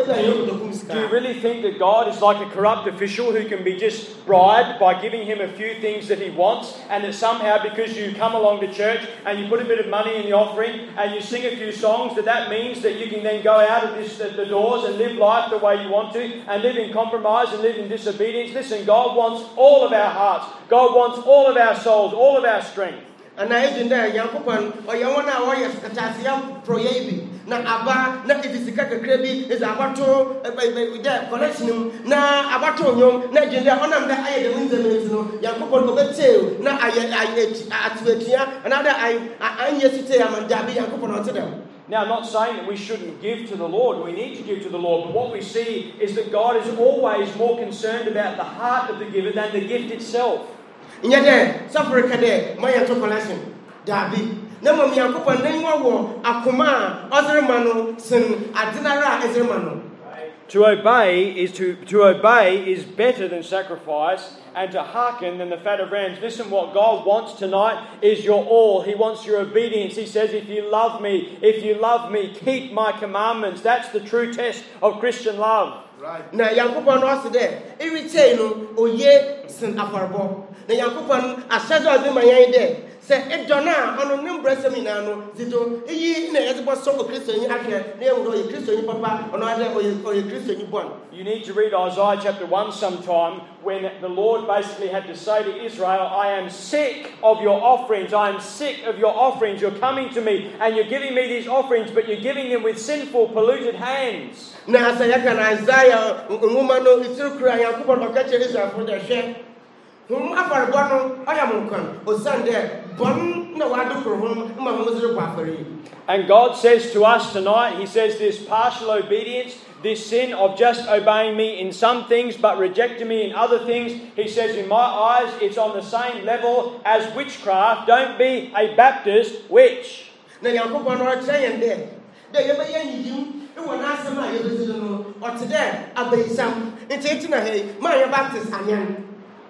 Speaker 1: Do you really think that God is like a corrupt official who can be just bribed by giving him a few things that he wants, and that somehow because you come along to church and you put a bit of money in the offering and you sing a few songs, that that means that you can then go out of this, the doors and live life the way you want to and live in compromise and live in disobedience? Listen, God wants all of our hearts. God wants all of our souls, all of our strength.
Speaker 2: And I in there, young Coupon, or young one hour, yes, Catasia, Proyabi. Now, Abba, not if it's a crabby, is Abato, with that collection. Now, Abato, young, not in the honor that I had the winter, young Coupon of a tail. Now, I ate at Svetia, another I, I, yesterday, I'm a Dabby, young Coupon to them.
Speaker 1: Now, I'm not saying that we shouldn't give to the Lord. We need to give to the Lord. But what we see is that God is always more concerned about the heart of the giver than the gift itself.
Speaker 2: In your day, suffer a my collection, Darby. No, Mammy, I'm going to war, Akuma, Ozermano, Sin, Adinara, Ezermano.
Speaker 1: To obey is to, to obey is better than sacrifice, and to hearken than the fat of rams. Listen, what God wants tonight is your all. He wants your obedience. He says, if you love me, if you love me, keep my commandments. That's the true test of Christian love.
Speaker 2: Right. Now, Yankupon also there. Every tail, oh, ye, Saint Aparbo. Now, Yankupon, a shadow of my day. Say, it donna on a number of seminano, Zito, ye in a was so Christian, you have here, or a Christian papa, or a Christian born.
Speaker 1: You need to read Isaiah chapter one sometime when the Lord basically had to say to Israel, I am sick of your offerings. I am sick of your offerings. You're coming to me and you're giving me these offerings, but you're giving them with sinful, polluted hands.
Speaker 2: Now, say, I can Isaiah, woman, it's still crying, I could not catch Israel for their share. Whom after Bono, I am on, or Sunday, Bon, no, I do for whom my mother waffle.
Speaker 1: And God says to us tonight, He says this partial obedience, this sin of just obeying me in some things but rejecting me in other things, He says in my eyes it's on the same level as witchcraft. Don't be a Baptist witch.
Speaker 2: Now you're going to say and there. They ever you, it will not say my original or today, I'll be some. It's eighteen a hay, my Baptist onion.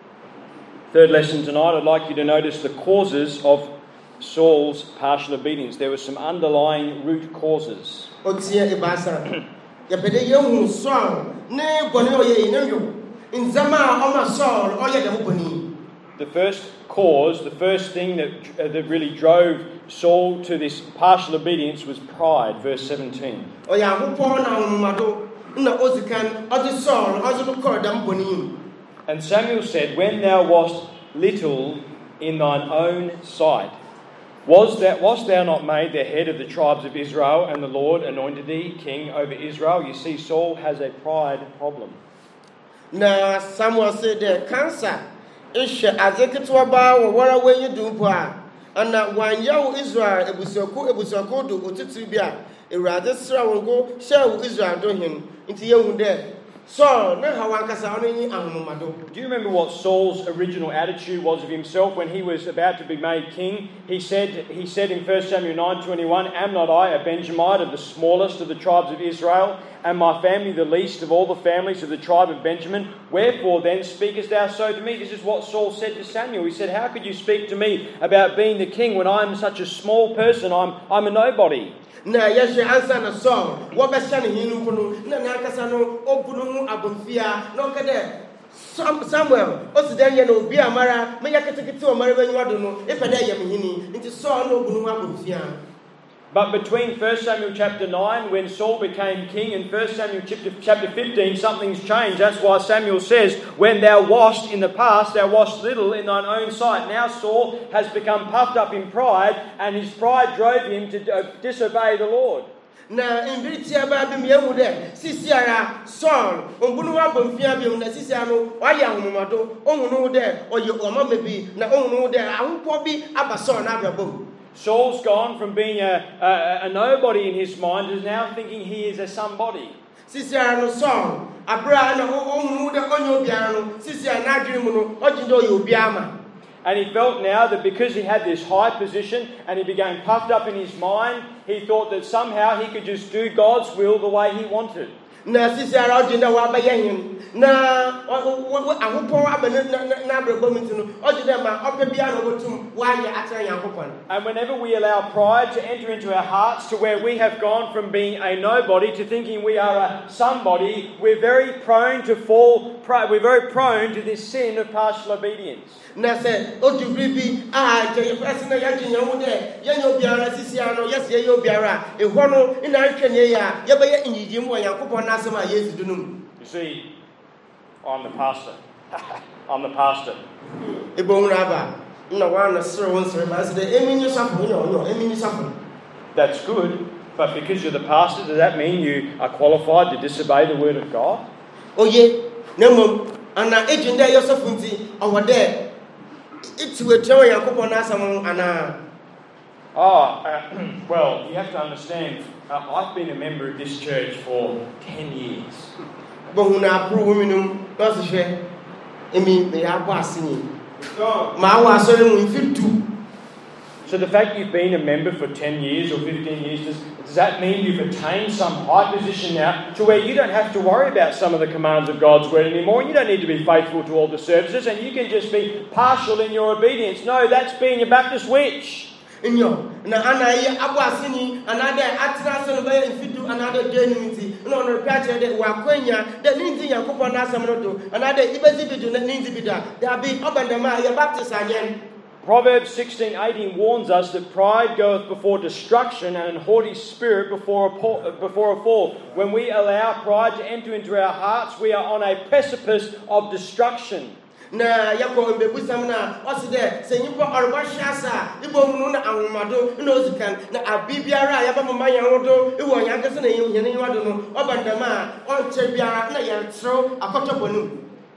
Speaker 1: Third lesson tonight, I'd like you to notice the causes of Saul's partial obedience. There were some underlying root causes. The first cause, the first thing that, uh, that really drove Saul to this partial obedience was pride. Verse seventeen. And Samuel said, when thou wast little in thine own sight, was that wast thou not made the head of the tribes of Israel, and the Lord anointed thee king over Israel? You see, Saul has a pride problem.
Speaker 2: Now Samuel said that cancer is as a kitwaba or when you do and that one young Israel it was so cool it was so cool to Utibia. A rather strong go share Israel do him into young there. So, do
Speaker 1: you remember what Saul's original attitude was of himself when he was about to be made king? He said, he said in First Samuel nine twenty-one, am not I a Benjamite of the smallest of the tribes of Israel, and my family the least of all the families of the tribe of Benjamin? Wherefore then speakest thou so to me? This is what Saul said to Samuel. He said, how could you speak to me about being the king when I'm such a small person? I'm, I'm a nobody.
Speaker 2: Na yes answer na song what be shan hinu kunu na na kasa no obunu abofia no kede Samuel o si dan ye no obi amara me yaketekete o mara banyu ado no e peda ye mehini nti so no obunu abofia.
Speaker 1: But between First Samuel chapter nine, when Saul became king, and First Samuel chapter fifteen, something's changed. That's why Samuel says, when thou wast in the past, thou wast little in thine own sight. Now Saul has become puffed up in pride, and his pride drove him to disobey the Lord.
Speaker 2: Na imbitia ba bi miemu de sisiara Saul ombunu wa bomfia bi na sisia no waya homomado ohunu de oye omamebi na ohunu de ahunpo bi aba Saul na ababo.
Speaker 1: Saul's gone from being a, a, a nobody in his mind to now thinking he is a somebody. And he felt now that because he had this high position and he became puffed up in his mind, he thought that somehow he could just do God's will the way he wanted.
Speaker 2: Na sisi ara ojinda wa bayen na ahopon abene na abrabomiti no ojinda ma opebia no botum wa ye atran yakopon.
Speaker 1: And whenever we allow pride to enter into our hearts to where we have gone from being a nobody to thinking we are a somebody, we're very prone to fall we're very prone to this sin of partial obedience.
Speaker 2: Na se odubribi ah je yefasina yajinya wo de yanyo biara sisi ano yes ye yo biara ehwo no ina antwenye ya ye be ye nyijim wo yakopon na asema Yesu dunum.
Speaker 1: You see, I'm the pastor. I'm the pastor.
Speaker 2: Ebo nraba na wa na sere won sere ma se de emi nyu safu nyo nyo emi nyu safu.
Speaker 1: That's good, but because you're the pastor, does that mean you are qualified to disobey the word of God?
Speaker 2: Oye nemom ana ejinde yosafu nti awode it's we tell yakopon na asem ana.
Speaker 1: Oh, uh, well, you have to understand, uh, I've been a member of this church for ten years. So the fact you've been a member for ten years or fifteen years, does, does that mean you've attained some high position now to where you don't have to worry about some of the commands of God's word anymore? You don't need to be faithful to all the services and you can just be partial in your obedience. No, that's being a Baptist witch.
Speaker 2: Inyo na anaye abwasini anade atrasa no be infidu anade denimiti no no piache de wakwenya de ninzi yakopon na asem no do anade ibezi bidu na ninzi bida there be obandama ya Baptist again.
Speaker 1: Proverbs sixteen eighteen warns us that pride goeth before destruction and an haughty spirit before a, before a fall. When we allow pride to enter into our hearts, we are on a precipice of destruction.
Speaker 2: Na yako mbebusam na oside senyipo orobashasa ibomunu na ahumado na ozikan na abibiara ya ba mama yanwodo iwo yankese na yene yewado no obandama onche biara na yentro akotobonu.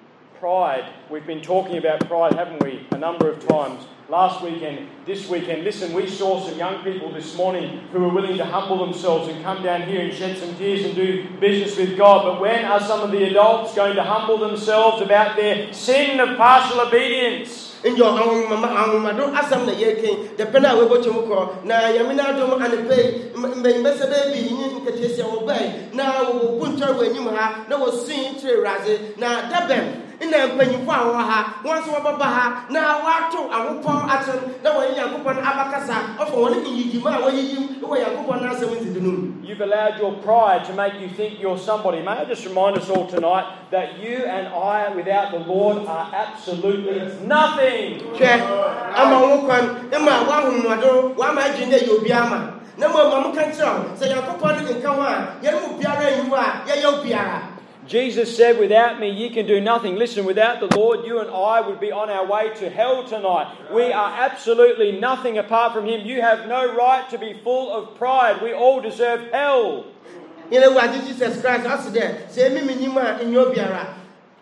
Speaker 1: Pride. We've been talking about pride, haven't we, a number of times. Last weekend, this weekend. Listen, we saw some young people this morning who were willing to humble themselves and come down here and shed some tears and do business with God. But when are some of the adults going to humble themselves about their sin of partial obedience?
Speaker 2: In your own mama, don't ask them the yeking, the penna we watch him na Yamina don't and pay, Messa baby, in Katia obey. Now, Punter when you have no seen to Razzie, now Deben. In the penny power, once over Baha, now what to a whoopon action, no way Yakupon Abacasa, of one in Yijima, where you the way Yakupon answer into the noon. You've allowed your pride to make you think you're somebody. May I just remind us all tonight that you and I, without the Lord, are absolutely nothing. Check. I'm a woman, Emma, one mother, one imagine that you'll be ama. No more, Mamma can tell, say Yakupon in Kawan, Yamu Piara, you are, Yayo Piara.
Speaker 1: Jesus said, without me, you can do nothing. Listen, without the Lord, you and I would be on our way to hell tonight. We are absolutely nothing apart from Him. You have no right to be full of pride. We all deserve hell.
Speaker 2: You know what Jesus Christ also there? Say me minima in your biara.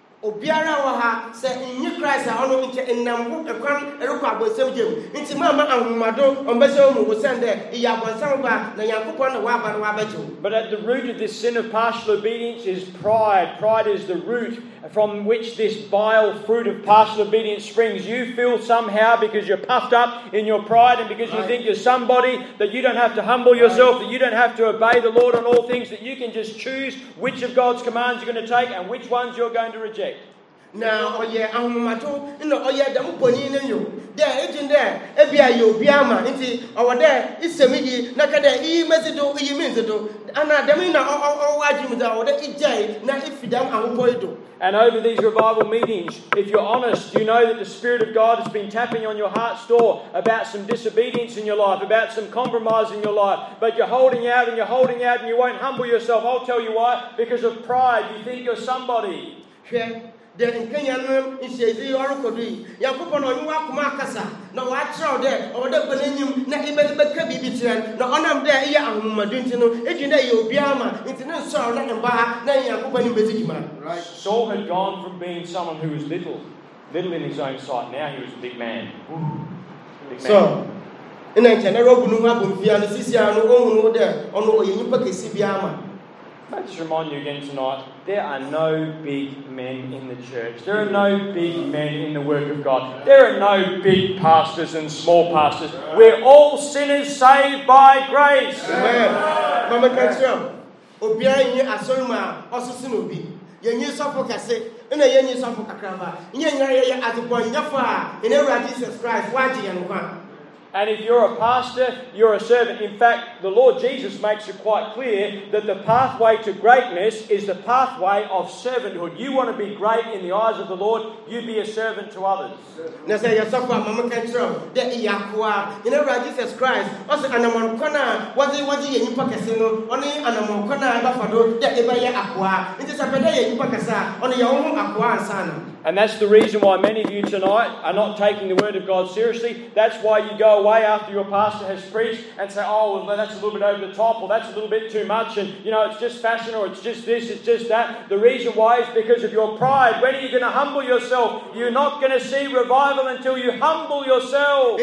Speaker 2: Obiara wa ha say in Christ a ono nke enam ekwan erukọ abosem jem. Nti mama ahumado ombese mu wo sende iya bonsam ba na Yakobon na wa ba na wa bejo.
Speaker 1: But at the root of this sin of partial obedience is pride. Pride is the root from which this vile fruit of partial obedience springs. You feel somehow because you're puffed up in your pride and because you think you're somebody that you don't have to humble yourself, that you don't have to obey the Lord on all things, that you can just choose which of God's commands you're going to take and which ones you're going to reject.
Speaker 2: Now, oh yeah, ahumato, no, oh yeah, damu poni nenyo. There, agent there, ebia yo biama, inti, over there, is semiji, nakade, e mesido, e menzido, ana demina, oh, oh, wajimuda, or the ijay, na if dam ahupoido.
Speaker 1: And over these revival meetings, if you're honest, you know that the Spirit of God has been tapping on your heart's door about some disobedience in your life, about some compromise in your life. But you're holding out and you're holding out and you won't humble yourself. I'll tell you why. Because of pride. You think you're somebody.
Speaker 2: Yeah. The Kenya is a Yorkodi. Yakupon on Wakumakasa. No, I saw there, or the Benin, not even the Kabi, no, on them there, Yamadintino, Ejina, Biama, Internet Saw, and Baha, then Yakupani Bezikman. Right.
Speaker 1: Saul had gone from being someone who was little, little in his own sight. Now he was a big man. Big man. So, in a general Bunua, and the Siciano, no, there, on the Yupaki Biama. Let me just remind you again tonight, there are no big men in the church. There are no big men in the work of God. There are no big pastors and small pastors. We're all sinners saved by grace.
Speaker 2: Amen. Mama Kancham, Obiara ni asoruma osusunubi. Yenyi sofo kase, ina yenyi sofo kakraba. Nyenya ye atipon nyafa, in every Jesus Christ waji yankwa. And if you're a pastor, you're a servant. In fact, the Lord Jesus makes it quite clear that the pathway to greatness is the pathway of servanthood. You want to be great in the eyes of the Lord, you be a servant to others. Now say yourself, Mama Kanchro, the Iyakwa, in every Jesus Christ, also Anamon Kona, was it was it in Pakasino, only Anamon Kona, Bafado, the Ebaya Aqua, it is a Pedaya in Pakasa, only your own Aqua and Sana. And that's the reason why many of you tonight are not taking the Word of God seriously. That's why you go away after your pastor has preached and say, oh, well, that's a little bit over the top, or that's a little bit too much, and, you know, it's just fashion, or it's just this, it's just that. The reason why is because of your pride. When are you going to humble yourself? You're not going to see revival until you humble yourself.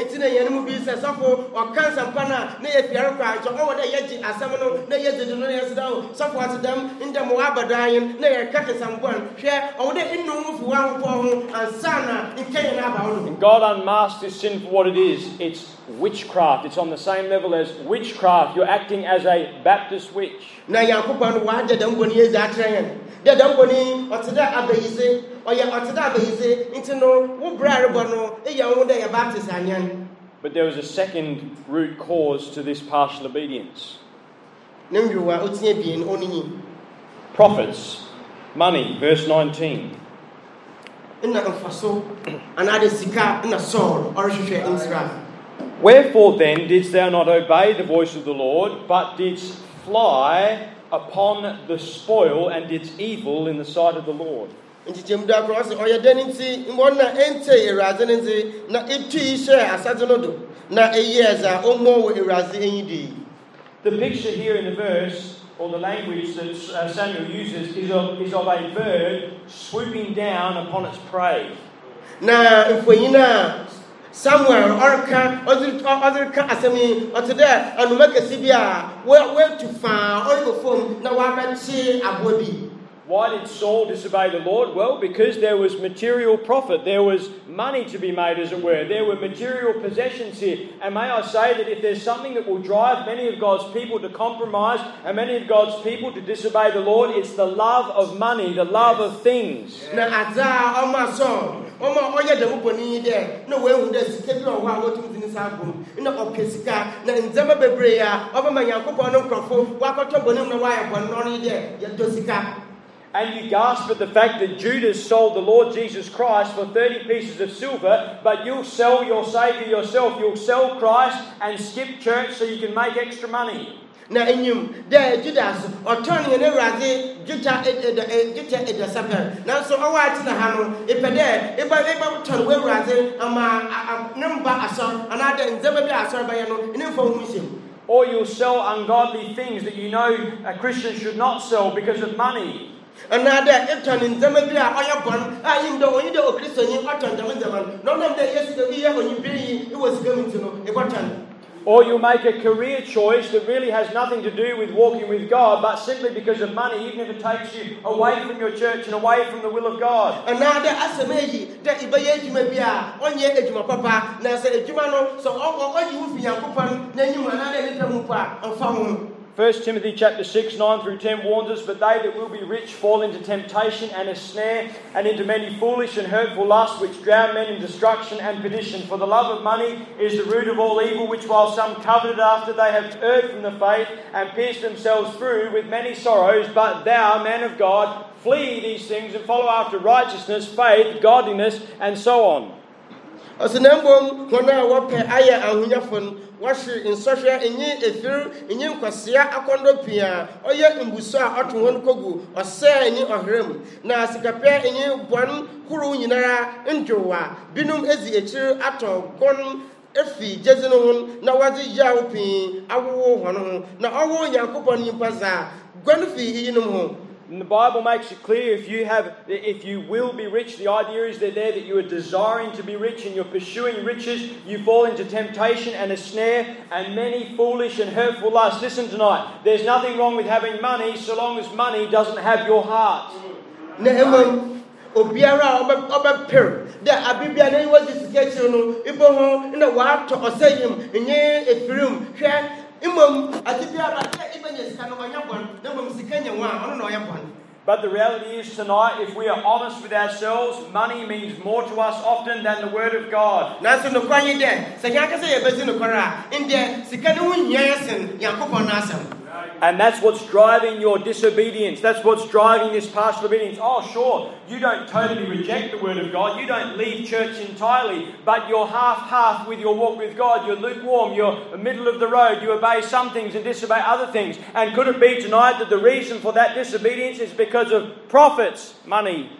Speaker 2: And God unmasked this sin for what it is. It's witchcraft. It's on the same level as witchcraft. You're acting as a Baptist witch. But there was a second root cause to this partial obedience. Prophets, money, verse nineteen. Wherefore then didst thou not obey the voice of the Lord, but didst fly upon the spoil and didst evil in the sight of the Lord? The picture here in the verse, or the language that uh, Samuel uses, is of, is of a bird swooping down upon its prey. Now, if we know somewhere, or can other other can asemi, or today, and make a sibia, where where to find or perform. Now, I can see a body. Why did Saul disobey the Lord? Well, because there was material profit. There was money to be made, as it were. There were material possessions here. And may I say that if there's something that will drive many of God's people to compromise and many of God's people to disobey the Lord, it's the love of money, the love of things. And you gasp at the fact that Judas sold the Lord Jesus Christ for thirty pieces of silver, but you'll sell your Saviour yourself. You'll sell Christ and skip church so you can make extra money. na enyim de Judas oton ye ne wrade juta juta e de saper na so o wa ati na ha no epede eba eba ton we wrade ama number aso another nzema bi aso ba ye no ene fo hu him.
Speaker 1: Or you'll sell ungodly things that you know a Christian should not sell because of money.
Speaker 2: Another eton nzema bi a oya bon ayi ndo onyi de o Kristo nyi oton de nzema no no de yes de ye onyi bi it was coming to no e botan.
Speaker 1: Or you'll make a career choice that really has nothing to do with walking with God, but simply because of money, even if it takes you away from your church and away from the will of God.
Speaker 2: Another asemeji that ibaye ejuma bia onye ejuma papa na se ejuma no so o you fi yankopon na nyuma na de ntamu pa amfa ho.
Speaker 1: First Timothy chapter six, nine through ten warns us, but they that will be rich fall into temptation and a snare, and into many foolish and hurtful lusts, which drown men in destruction and perdition. For the love of money is the root of all evil, which while some coveted after, they have erred from the faith, and pierced themselves through with many sorrows. But thou, man of God, flee these things, and follow after righteousness, faith, godliness, and so on.
Speaker 2: Asenambom hona wape aya ahunyafon washi insosha enyi efiru enyi nkwasia akondo pia oye mbuso a oto hon kogu ose enyi ohrem na sikape enyi bwan kuru nyinara ndwowa binum ezi ekiri ato gon efi jezino hon na waji yawo pin awo hono na owo yakopon yimpaza gon fi yinum ho.
Speaker 1: And the Bible makes it clear if you have, if you will be rich, the idea is that there that you are desiring to be rich and you're pursuing riches, you fall into temptation and a snare and many foolish and hurtful lusts. Listen tonight, there's nothing wrong with having money so long as money doesn't have your heart.
Speaker 2: Obiara oba oba per da abibia na iwo disiketi no ibo ho na wa to osayim enye efirim hwe imom atibia ba ibanye sika no wanya bon na mom sika nya wa ono na oya bon.
Speaker 1: But the reality is tonight, if we are honest with ourselves, money means more to us often than the Word of God.
Speaker 2: Na so no kwanye de se nya ka se ye bezi no kwara inde sika no nya yasen yakopon na asem.
Speaker 1: And that's what's driving your disobedience. That's what's driving this partial obedience. Oh, sure, you don't totally reject the Word of God. You don't leave church entirely. But you're half-half with your walk with God. You're lukewarm. You're middle of the road. You obey some things and disobey other things. And could it be tonight that the reason for that disobedience is because of profits, money?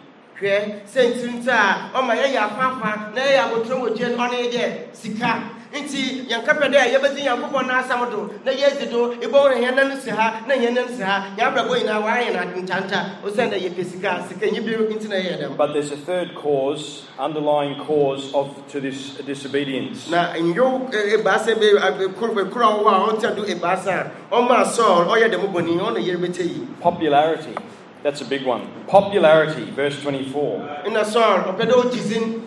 Speaker 2: Inti yankapede yebezi yankopon na asamdo na yezido ibo re henan se ha na yenan se ha ya brago ina wa yin na ntanta o senda yepesika sika nyibiru inti na yedam.
Speaker 1: But there's a third cause, underlying cause of to this disobedience.
Speaker 2: Na nyo e basa be kurwe kura wa o tadu e basa o ma so o ye dem boni o na yerbete yi.
Speaker 1: Popularity. That's a big one. Popularity, verse twenty-four.
Speaker 2: Ina so o pedo jizin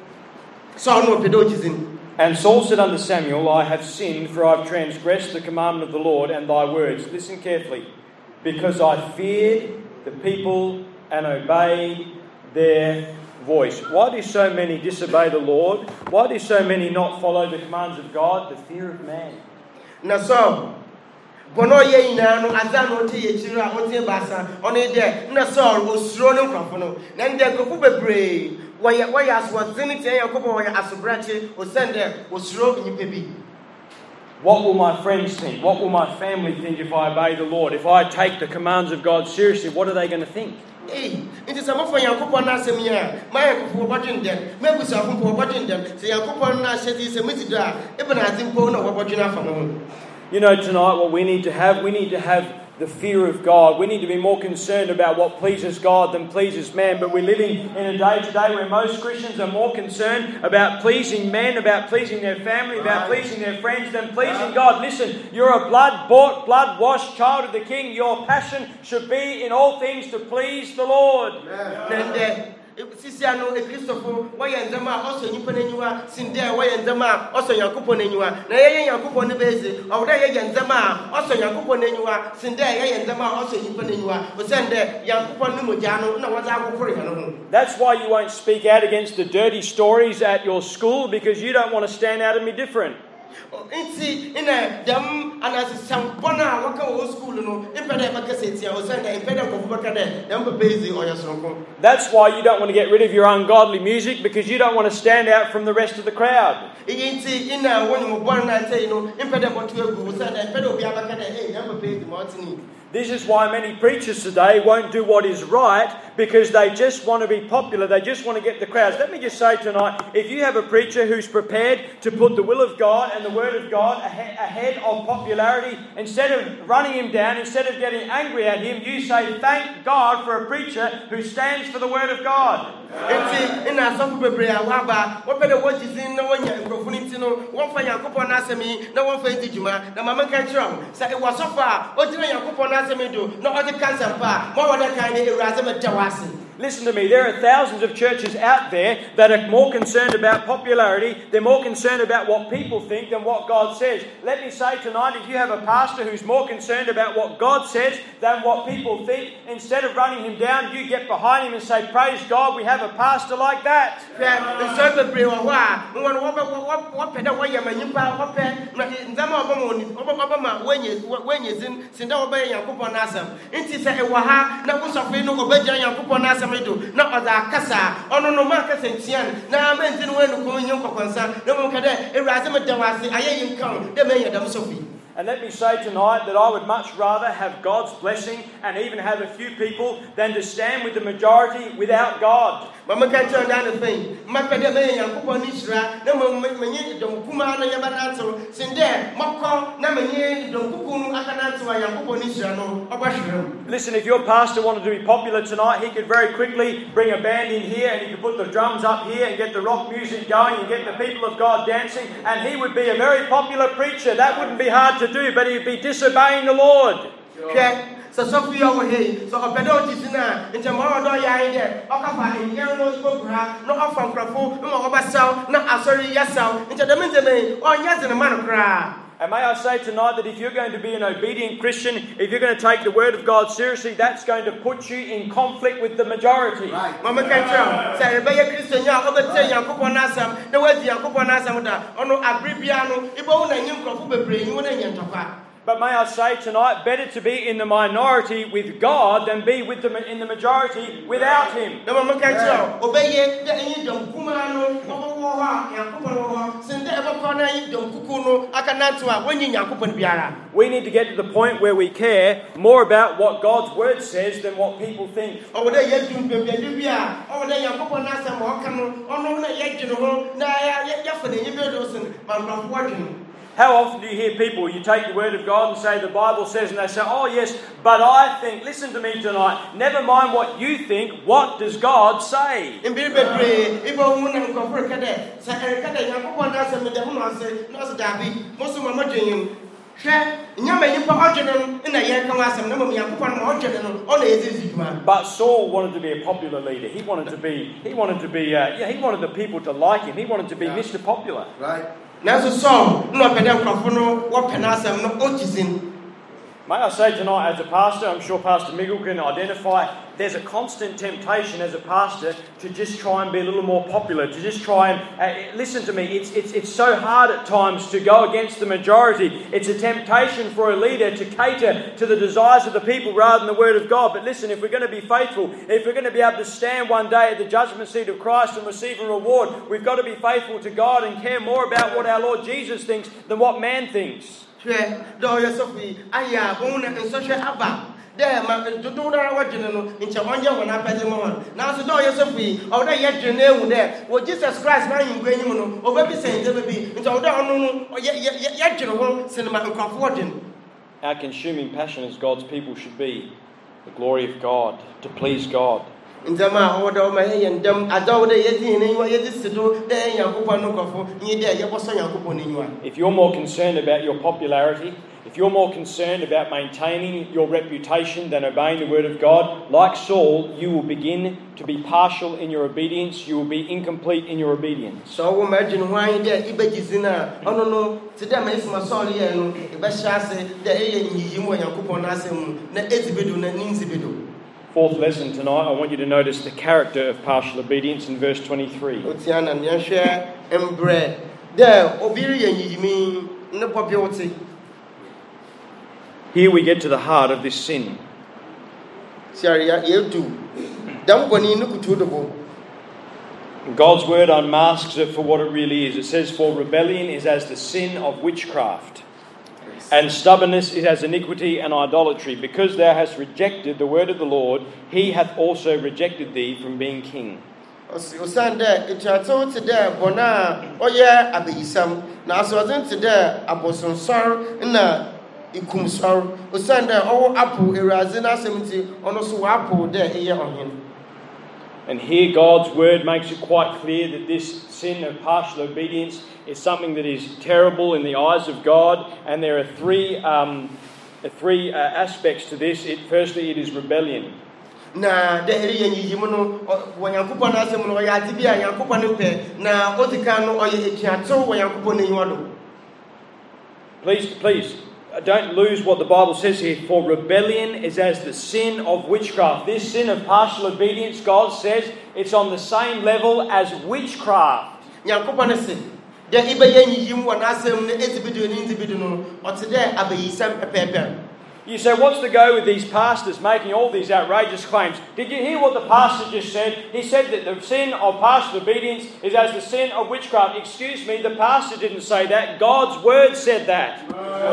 Speaker 2: so no pedo jizin.
Speaker 1: And Saul said unto Samuel, I have sinned, for I have transgressed the commandment of the Lord and thy words. Listen carefully. Because I feared the people and obeyed their voice. Why do so many disobey the Lord? Why do so many not follow the commands of God? The fear of man.
Speaker 2: Na so bono ye ina no azano te ye chira o te basa ono de na so osuro no krofo no na nde krofo bebre why why as was zenity yakobo why asubrache o sende osuro nyipe bi.
Speaker 1: What will my friends think? What will my family think if I obey the Lord? If I take the commands of God seriously, what are they going to think?
Speaker 2: Hey, it is some of Yakobo na semia. My Yakobo watching them. Maybe some for watching them. Say Yakobo na said is a mitida. Even I think Pona watching from.
Speaker 1: You know, tonight what we need to have, we need to have the fear of God. We need to be more concerned about what pleases God than pleases man. But we're living in a day today where most Christians are more concerned about pleasing men, about pleasing their family, about pleasing their friends than pleasing God. Listen, you're a blood-bought, blood-washed child of the King. Your passion should be in all things to please the Lord.
Speaker 2: Amen. Sisi ano e Christopher why ndema also nyipa nanyua sinde why ndema also yakopon nanyua na ye yakopon ne beze owda ye ndema also yakopon nanyua sinde ye ndema also nyipa nanyua o sende yakopon ne moja no na waza akokore he no.
Speaker 1: That's why you won't speak out against the dirty stories at your school, because you don't want to stand out and be different.
Speaker 2: Inti ina dem anase sampona waka o school no impede baka setia o send impede ko baka de dem bezi oyasonko.
Speaker 1: That's why you don't want to get rid of your ungodly music, because you don't want to stand out from the rest of the crowd.
Speaker 2: Inti ina woni mo born na say no impede botu egu o send impede obi abaka de eh dem bezi mo tini.
Speaker 1: This is why many preachers today won't do what is right, because they just want to be popular. They just want to get the crowds. Let me just say tonight, if you have a preacher who's prepared to put the will of God and the word of God ahead of popularity, instead of running him down, instead of getting angry at him, you say, thank God for a preacher who stands for the word of God.
Speaker 2: Enti ina so bebre awaba wo pede wo jizin na wonya microphone no won fa yakopon na asemi na won fa ndijuma na mama kan kira say e wasofa o jira yakopon na asemi do na o de cancer pa mo woda kan ni ewuraze me dawase.
Speaker 1: Listen to me, there are thousands of churches out there that are more concerned about popularity, they're more concerned about what people think than what God says. Let me say tonight, if you have a pastor who's more concerned about what God says than what people think, instead of running him down, you get behind him and say, praise God, we have a pastor like that.
Speaker 2: Na oda kasa ono no ma kasa ntian na ma ntin wenu ko nyin kokonsa na mo kade ewuraze me dawase ayeyin kan de me yadam sofi.
Speaker 1: And let me say tonight that I would much rather have God's blessing and even have a few people than to stand with the majority without God.
Speaker 2: Mama kan turn down the thing. Ma kade me yankopon ni hira na mo menye dom kuma na yabanato sinde mokko na menye dom kukunu akanato wa yankopon ni hira no obahwere.
Speaker 1: Listen, if your pastor wanted to be popular tonight, he could very quickly bring a band in here and he could put the drums up here and get the rock music going and get the people of God dancing, and he would be a very popular preacher. That wouldn't be hard to do, but he'd be disobeying the Lord.
Speaker 2: Okay. So Sophia over here, so a pedo jisina, in tomorrow do ya ide, okafa in yellow no spokra, no off from crafo, no obasau, no asori yasau, into the minute, or yes in a man of cry.
Speaker 1: And may I say tonight that if you're going to be an obedient Christian, if you're going to take the word of God seriously, that's going to put you in conflict with the majority.
Speaker 2: Right. Mama Katra, say, Rebecca Christian, ya over ten Yakupon Asam, the way the Yakupon Asam, ono Abripiano, Ibon and Yum Kofu bring one and Yantapa.
Speaker 1: But may I say tonight, better to be in the minority with God than be with the in the majority without Him.
Speaker 2: No, Mama Katra, obey the end of Kumano, Yakupon, send the ever corner, don't Kukuno, Akanatua, when you Yakupon Biara.
Speaker 1: We need to get to the point where we care more about what God's word says than what people think.
Speaker 2: Over there, yet you be Bia, over there, Yakupon Asam, Wakano, or no, yet you know, Yafan, you build us, but working.
Speaker 1: How often do you hear people, you take the word of God and say the Bible says, and they say, oh yes, but I think, listen to me tonight, never mind what you think, what does God say? But Saul wanted to be a popular leader. He wanted to be, he wanted to be, uh, yeah, he wanted the people to like him. He wanted to be yeah. Mister Popular.
Speaker 2: Right. Now so, no pedam crofono, what penasam, no otizin.
Speaker 1: May I say tonight, as a pastor, I'm sure Pastor Miguel can identify, there's a constant temptation as a pastor to just try and be a little more popular, to just try and, uh, listen to me, it's, it's, it's so hard at times to go against the majority. It's a temptation for a leader to cater to the desires of the people rather than the word of God. But listen, if we're going to be faithful, if we're going to be able to stand one day at the judgment seat of Christ and receive a reward, we've got to be faithful to God and care more about what our Lord Jesus thinks than what man thinks.
Speaker 2: There, Sophie, I born and social abba. There, my daughter, what you know, in Chavanja when I pass him on. Now, so do Sophie, or that yet you know there. Well, Jesus Christ, my you or baby saying, there will be, into our down, or yet you know, cinema and comforting.
Speaker 1: Our consuming passion as God's people should be the glory of God, to please God.
Speaker 2: In the ma order my and them adore the Yeti and what you to do, then Yakupano, you there, you was on Yakupon.
Speaker 1: If you're more concerned about your popularity, if you're more concerned about maintaining your reputation than obeying the word of God, like Saul, you will begin to be partial in your obedience, you will be incomplete in your obedience.
Speaker 2: So imagine why there Ibajizina, oh no, no, to them is my sorry and Bashase, the alien Yimu and Yakupon Asem, the Ezibidu and Ninzibidu.
Speaker 1: Fourth lesson tonight, I want you to notice the character of partial obedience in verse twenty-three.
Speaker 2: There, Obiri and Yimi, no popularity.
Speaker 1: Here we get to the heart of this sin.
Speaker 2: Sharia, you do. Dumpony, no good.
Speaker 1: God's word unmasks it for what it really is. It says, "For rebellion is as the sin of witchcraft, and stubbornness is as iniquity and idolatry. Because thou hast rejected the word of the Lord, he hath also rejected thee from being king."
Speaker 2: Osanda, it had told today, Bona, oh yeah, Abisam. Now, so I think today, Apostle Sar, and Ikum Sar, Osanda, oh, Apple, Erazina seventy, on also Apple there here on him.
Speaker 1: And here God's word makes it quite clear that this sin of partial obedience is something that is terrible in the eyes of God. And there are three, um, three uh, aspects to this. It, firstly, it is rebellion.
Speaker 2: Na de eri yenyi yimuno wanyankopon asem no ya ade bia yankopon pe na odika no oye ekiato wanyankopon nyiwado.
Speaker 1: Please, please, don't lose what the Bible says here. For rebellion is as the sin of witchcraft. This sin of partial obedience, God says, it's on the same level as witchcraft.
Speaker 2: Yankopon se de ibe yenyi yim wana asem ne ezibidu ni nzibidu no otede abayisam pepepe.
Speaker 1: You say, what's the go with these pastors making all these outrageous claims? Did you hear what the pastor just said? He said that the sin of partial obedience is as the sin of witchcraft. Excuse me, the pastor didn't say that. God's word said that.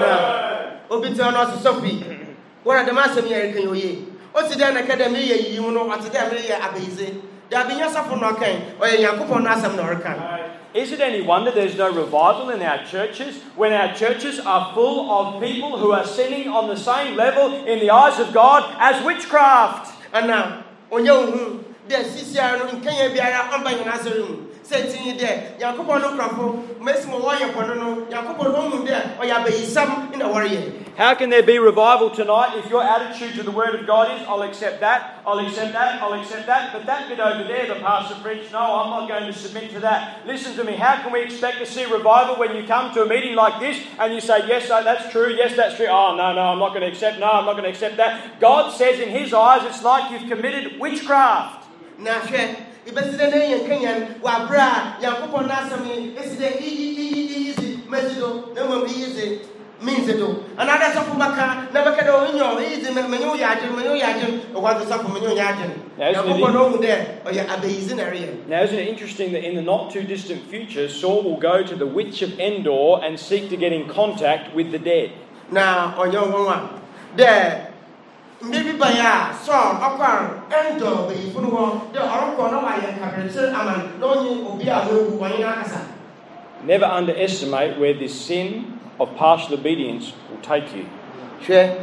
Speaker 2: What are the master here? Can you hear? What's the academy? You know what's the amazing? There have been your suffer no kind, or a Yakupon Nasam nor kind.
Speaker 1: Is it any wonder there's no revival in our churches when our churches are full of people who are sinning on the same level in the eyes of God as witchcraft?
Speaker 2: And now, on your there, Sisiano in Kenya Biara, I'm buying an answer. Setting there, Yakupon no crumple, Messmo Wire Pono, Yakupon home there, or Yabe some in a warrior.
Speaker 1: How can there be revival tonight if your attitude to the Word of God is, I'll accept that, I'll accept that, I'll accept that, but that bit over there, the pastor preached, no, I'm not going to submit to that. Listen to me, how can we expect to see revival when you come to a meeting like this and you say, yes, that's true, yes, that's true, oh, no, no, I'm not going to accept, no, I'm not going to accept that. God says in His eyes it's like you've committed witchcraft.
Speaker 2: Now, Ibeside and Kenyan, Wabra, Yakupon Nasami, is the easy, Mesido, no one easy, means it. Another Sapumaka, never can know in your easy menu yajin, menu yajin, or what the Sapu menu yajin. Yakupon over there, or your Abayzin area. Now,
Speaker 1: isn't it interesting that in the not too distant future, Saul will go to the witch of Endor and seek to get in contact with the dead?
Speaker 2: Now, on your one, there. Maybe by ya saw upper end of the Funo, the Oracle no I can say, Aman, no you will be a little Wanasa.
Speaker 1: Never underestimate where this sin of partial obedience will take you.
Speaker 2: Sure.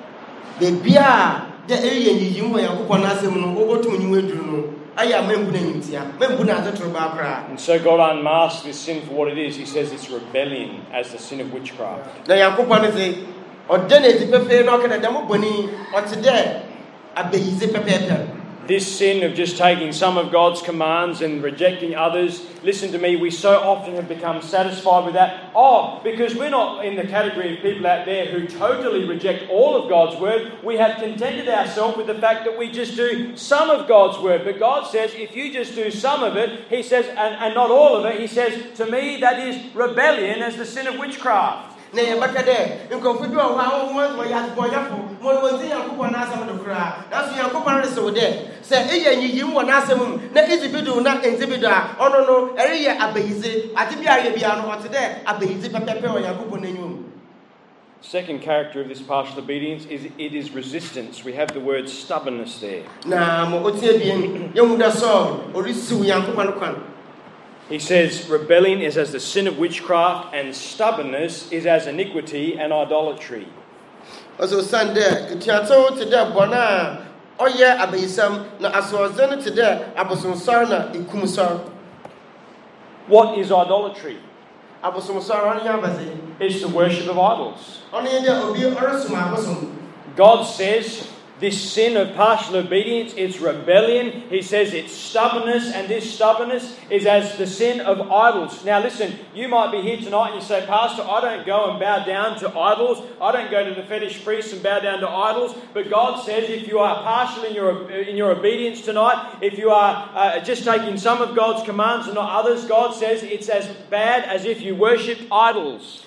Speaker 2: The beer, the alien you were upon us over to you. I am Membunia, Membuna the Trubacra.
Speaker 1: And so God unmasks this sin for what it is. He says it's rebellion as the sin of witchcraft.
Speaker 2: The Yakupon is or then it's a pepe knocking at the bunny or today a busy pepe.
Speaker 1: This sin of just taking some of God's commands and rejecting others, listen to me, we so often have become satisfied with that. Oh, because we're not in the category of people out there who totally reject all of God's word. We have contented ourselves with the fact that we just do some of God's word. But God says, if you just do some of it, He says, and, and not all of it, He says, to me that is rebellion as the sin of witchcraft.
Speaker 2: Nay, back there, you can put your one word where you have boyful, one was the Yakupon Nasam of the crowd. That's the Yakupon so there. Say, eh, you want Nasam, not easy to do, not exhibita, oh no, no, area abazy, Atibia Biano, or today, abazy, Papa, or Yakupon.
Speaker 1: Second character of this partial obedience is it is resistance. We have the word stubbornness there.
Speaker 2: Nah, Motibian, young da song, or is so Yakupon.
Speaker 1: He says, rebellion is as the sin of witchcraft, and stubbornness is as iniquity and idolatry.
Speaker 2: Also, Sunday, Tiato to the Bona, oh yeah, Abaysam, na Aswazana to the Abosun Sarna, Ikumusar.
Speaker 1: What is idolatry?
Speaker 2: Abosun Sarna Yabazi.
Speaker 1: It's the worship of idols.
Speaker 2: Only there will be a
Speaker 1: God says, This sin of partial obedience, it's rebellion. He says it's stubbornness, and this stubbornness is as the sin of idols. Now listen, you might be here tonight and you say, Pastor, I don't go and bow down to idols. I don't go to the fetish priests and bow down to idols. But God says if you are partial in your, in your obedience tonight, if you are uh, just taking some of God's commands and not others, God says it's as bad as if you worshipped idols.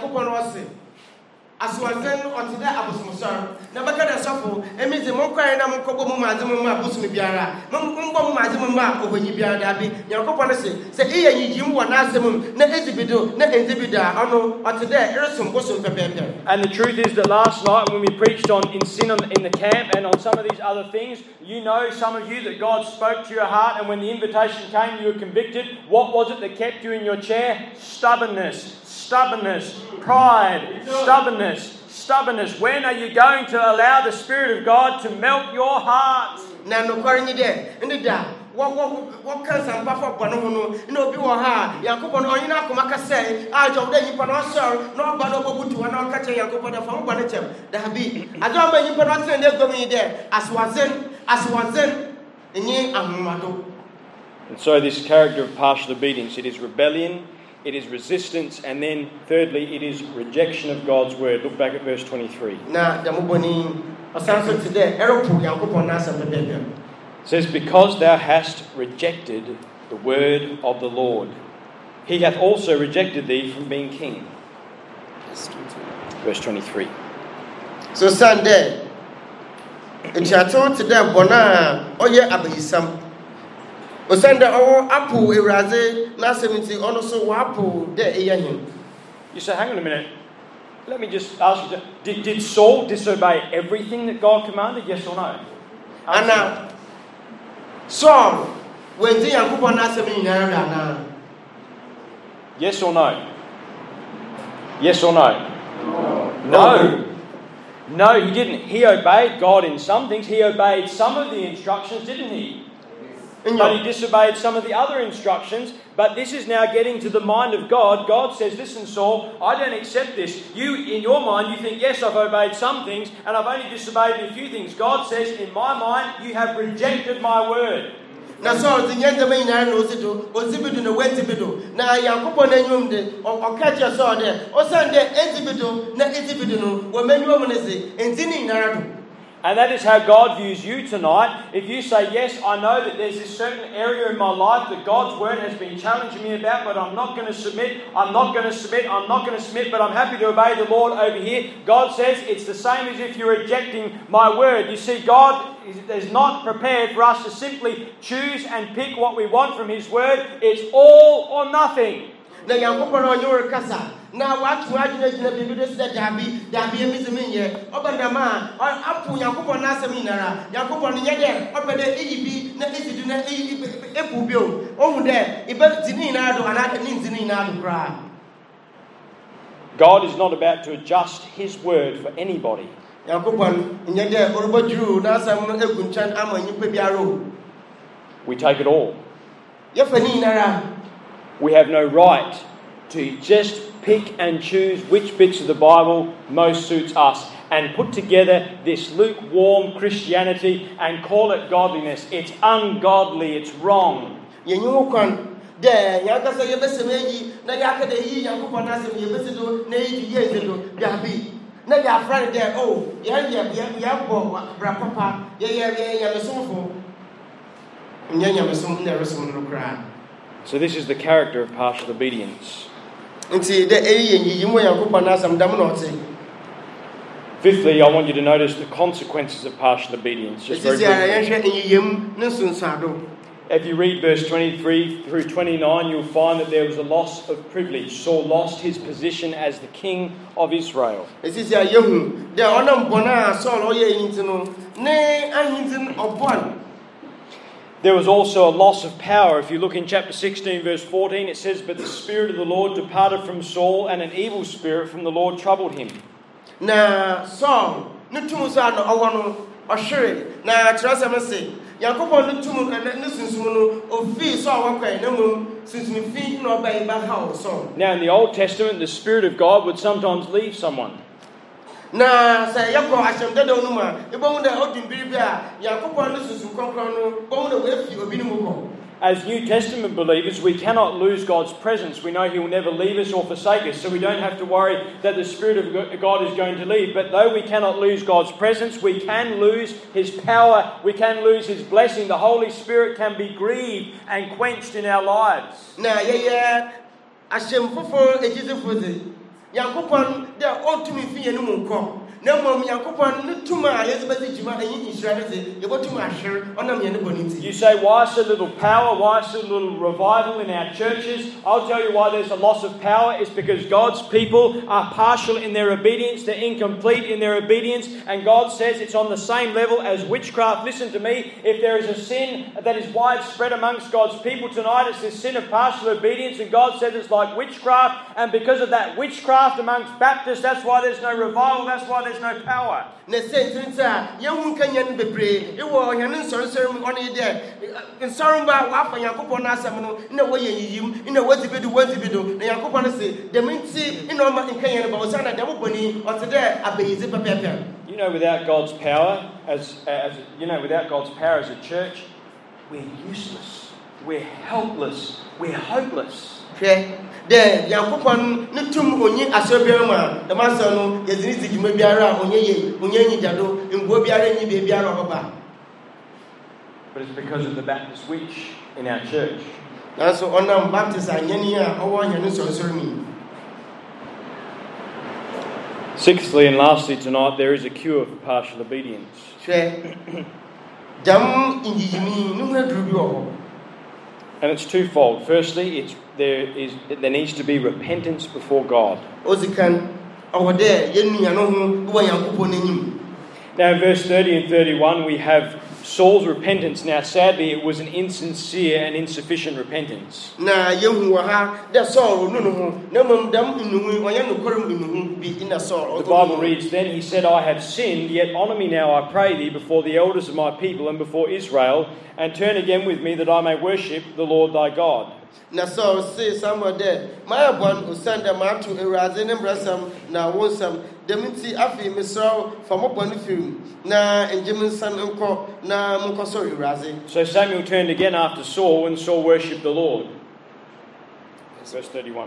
Speaker 2: Aswazen otida abusmusar na baka da sofo emize mon kware na mon kobo mu maze mu ma busumi biara mon ngbo mu maze mu ma ohonyi biara da bi yankopon se se iya yijim wo na asem na ezibido na enzibida ono otida eresum bosum pepepe.
Speaker 1: And the truth is that last night when we preached on in sin on, in the camp and on some of these other things, you know, some of you, that God spoke to your heart, and when the invitation came you were convicted. What was it that kept you in your chair? Stubbornness. Stubbornness, pride, stubbornness, stubbornness. When are you going to allow the Spirit of God to melt your heart?
Speaker 2: Now, no quarry there. In the da, what what what can some buffer panono? No, be or ha. Yakupon or Yuna Kumaka say, I don't let you panosor, no banobo to one or catch a Yakupon from Bonachem. There be. I don't let you panos and they're going there. As was in, as was in, in ye Amado.
Speaker 1: And so, this character of partial obedience, it is rebellion. It is resistance, and then thirdly, it is rejection of God's word. Look back at verse twenty-three. It says, because thou hast rejected the word of the Lord, he hath also rejected thee from being king. Verse twenty-three.
Speaker 2: So Sunday, it's a told to them, Bona, oh yeah, Abayisam. Osanda owo apu eraze na seventy ono so wapu de eyahin.
Speaker 1: You say, hang on a minute. Let me just ask you, did, did Saul disobey everything that God commanded? Yes or no?
Speaker 2: Anna Saul when the Yankupon na seventy na.
Speaker 1: Yes or no? Yes or no? No. No. No, he didn't. He obeyed God in some things. He obeyed some of the instructions, didn't he? But he disobeyed some of the other instructions. But this is now getting to the mind of God. God says, listen, Saul, I don't accept this. You, in your mind, you think, yes, I've obeyed some things, and I've only disobeyed a few things. God says, in my mind, you have rejected my word.
Speaker 2: Na so the nyanta me nyare no osido osibido no wetibido na yakopon anyum de o kacha so de o sande entibido na entibido no wo manyum ne se entini nyara do.
Speaker 1: And that is how God views you tonight. If you say, yes, I know that there's this certain area in my life that God's word has been challenging me about, but I'm not going to submit, I'm not going to submit, I'm not going to submit, but I'm happy to obey the Lord over here. God says it's the same as if you're rejecting my word. You see, God is not prepared for us to simply choose and pick what we want from His word. It's all or nothing.
Speaker 2: Na yakopon onyo kasa na watu ajina jina bibido sida dabi dabi emiziminye obandama apu yakopon na seminara yakopon nyede obede eyibi na ezidu na eyibi ebubio ohu de ibe dini na do anaka ni dini na do kra.
Speaker 1: God is not about to adjust His word for anybody.
Speaker 2: Yakopon nyede orobodru na sam no egunchan amanyi pe biaro.
Speaker 1: We take it all.
Speaker 2: Yefani nara.
Speaker 1: We have no right to just pick and choose which bits of the Bible most suits us and put together this lukewarm Christianity and call it godliness. It's ungodly, it's wrong. So this is the character of partial obedience. Fifthly, I want you to notice the consequences of partial obedience. Just very briefly. If you read verse twenty-three through twenty-nine, you'll find that there was a loss of privilege. Saul lost his position as the king of Israel. There was also a loss of power. If you look in chapter sixteen, verse fourteen, it says, but the Spirit of the Lord departed from Saul, and an evil spirit from the Lord troubled him.
Speaker 2: Na Saul, nutumusa no owono ohwere na kyerɛsɛm se Yakobon nutum na sunsumu no ofi so awakwan na mum sunsumu fi na obai ba ha so.
Speaker 1: Now in the Old Testament, the Spirit of God would sometimes leave someone.
Speaker 2: Na say yako asem dada onuma e bo na odin biribi a Yakobon no susu konkron no bo na we fi obi ni mu ko.
Speaker 1: As New Testament believers, we cannot lose God's presence. We know He will never leave us or forsake us, so we don't have to worry that the Spirit of God is going to leave. But though we cannot lose God's presence, we can lose His power, we can lose His blessing. The Holy Spirit can be grieved and quenched in our lives.
Speaker 2: Na yeah yeah asem fofo ejize foze Yakobon de otumi fi enu mu ko. Na mom Yakobon no tuma yezebezi jima eyin Israel ze yebotuma ahwer onam ye ne boniti.
Speaker 1: You say, why so little power? Why so little revival in our churches? I'll tell you why there's a loss of power. It's because God's people are partial in their obedience. They're incomplete in their obedience. And God says it's on the same level as witchcraft. Listen to me. If there is a sin that is widespread amongst God's people tonight, it's this sin of partial obedience. And God says it's like witchcraft. And because of that witchcraft amongst Baptists, that's why there's no revival. That's why there's no power.
Speaker 2: Na say trinta yehun kanyan bebre e wo yan nsorsor mu oni de nsorumba wa fa Yakobon na asem no na wo yeyim na wo dibedu wo dibedu na Yakobon say dem nti ina o ma kanyan ba o sa na dem boni o te de abeyize pepepe.
Speaker 1: You know, without God's power, as as you know, without God's power as a church, we're useless. We're helpless. We're hopeless.
Speaker 2: Okay. The Yakobon no tum onyi asobiama the master no yezini tijuma biara onye ye onye nyi jado mbo biara nyi be biara obaba.
Speaker 1: But it's because of the Baptist witch in our church.
Speaker 2: That's so onam Baptist anyani a owo anyani sonsormi.
Speaker 1: Sixthly and lastly tonight, there is a cure for partial obedience.
Speaker 2: Jam injijimi no hedru bi oho.
Speaker 1: And it's twofold. Firstly, it's there is there needs to be repentance before God. Now in verse thirty and thirty-one we have Saul's repentance. Now sadly it was an insincere and insufficient repentance. The Bible reads, then he said, I have sinned, yet honour me now, I pray thee, before the elders of my people and before Israel, and turn again with me that I may worship the Lord thy God.
Speaker 2: Na so say somewhere there, my one who send them out to Erazin and Brassam, now wonsome, Deminti Afi, Misro, from a bonifim, na and Jimin San Unco, na Munkoso Erazin.
Speaker 1: So Samuel turned again after Saul, and Saul worshipped the Lord. Verse thirty-one.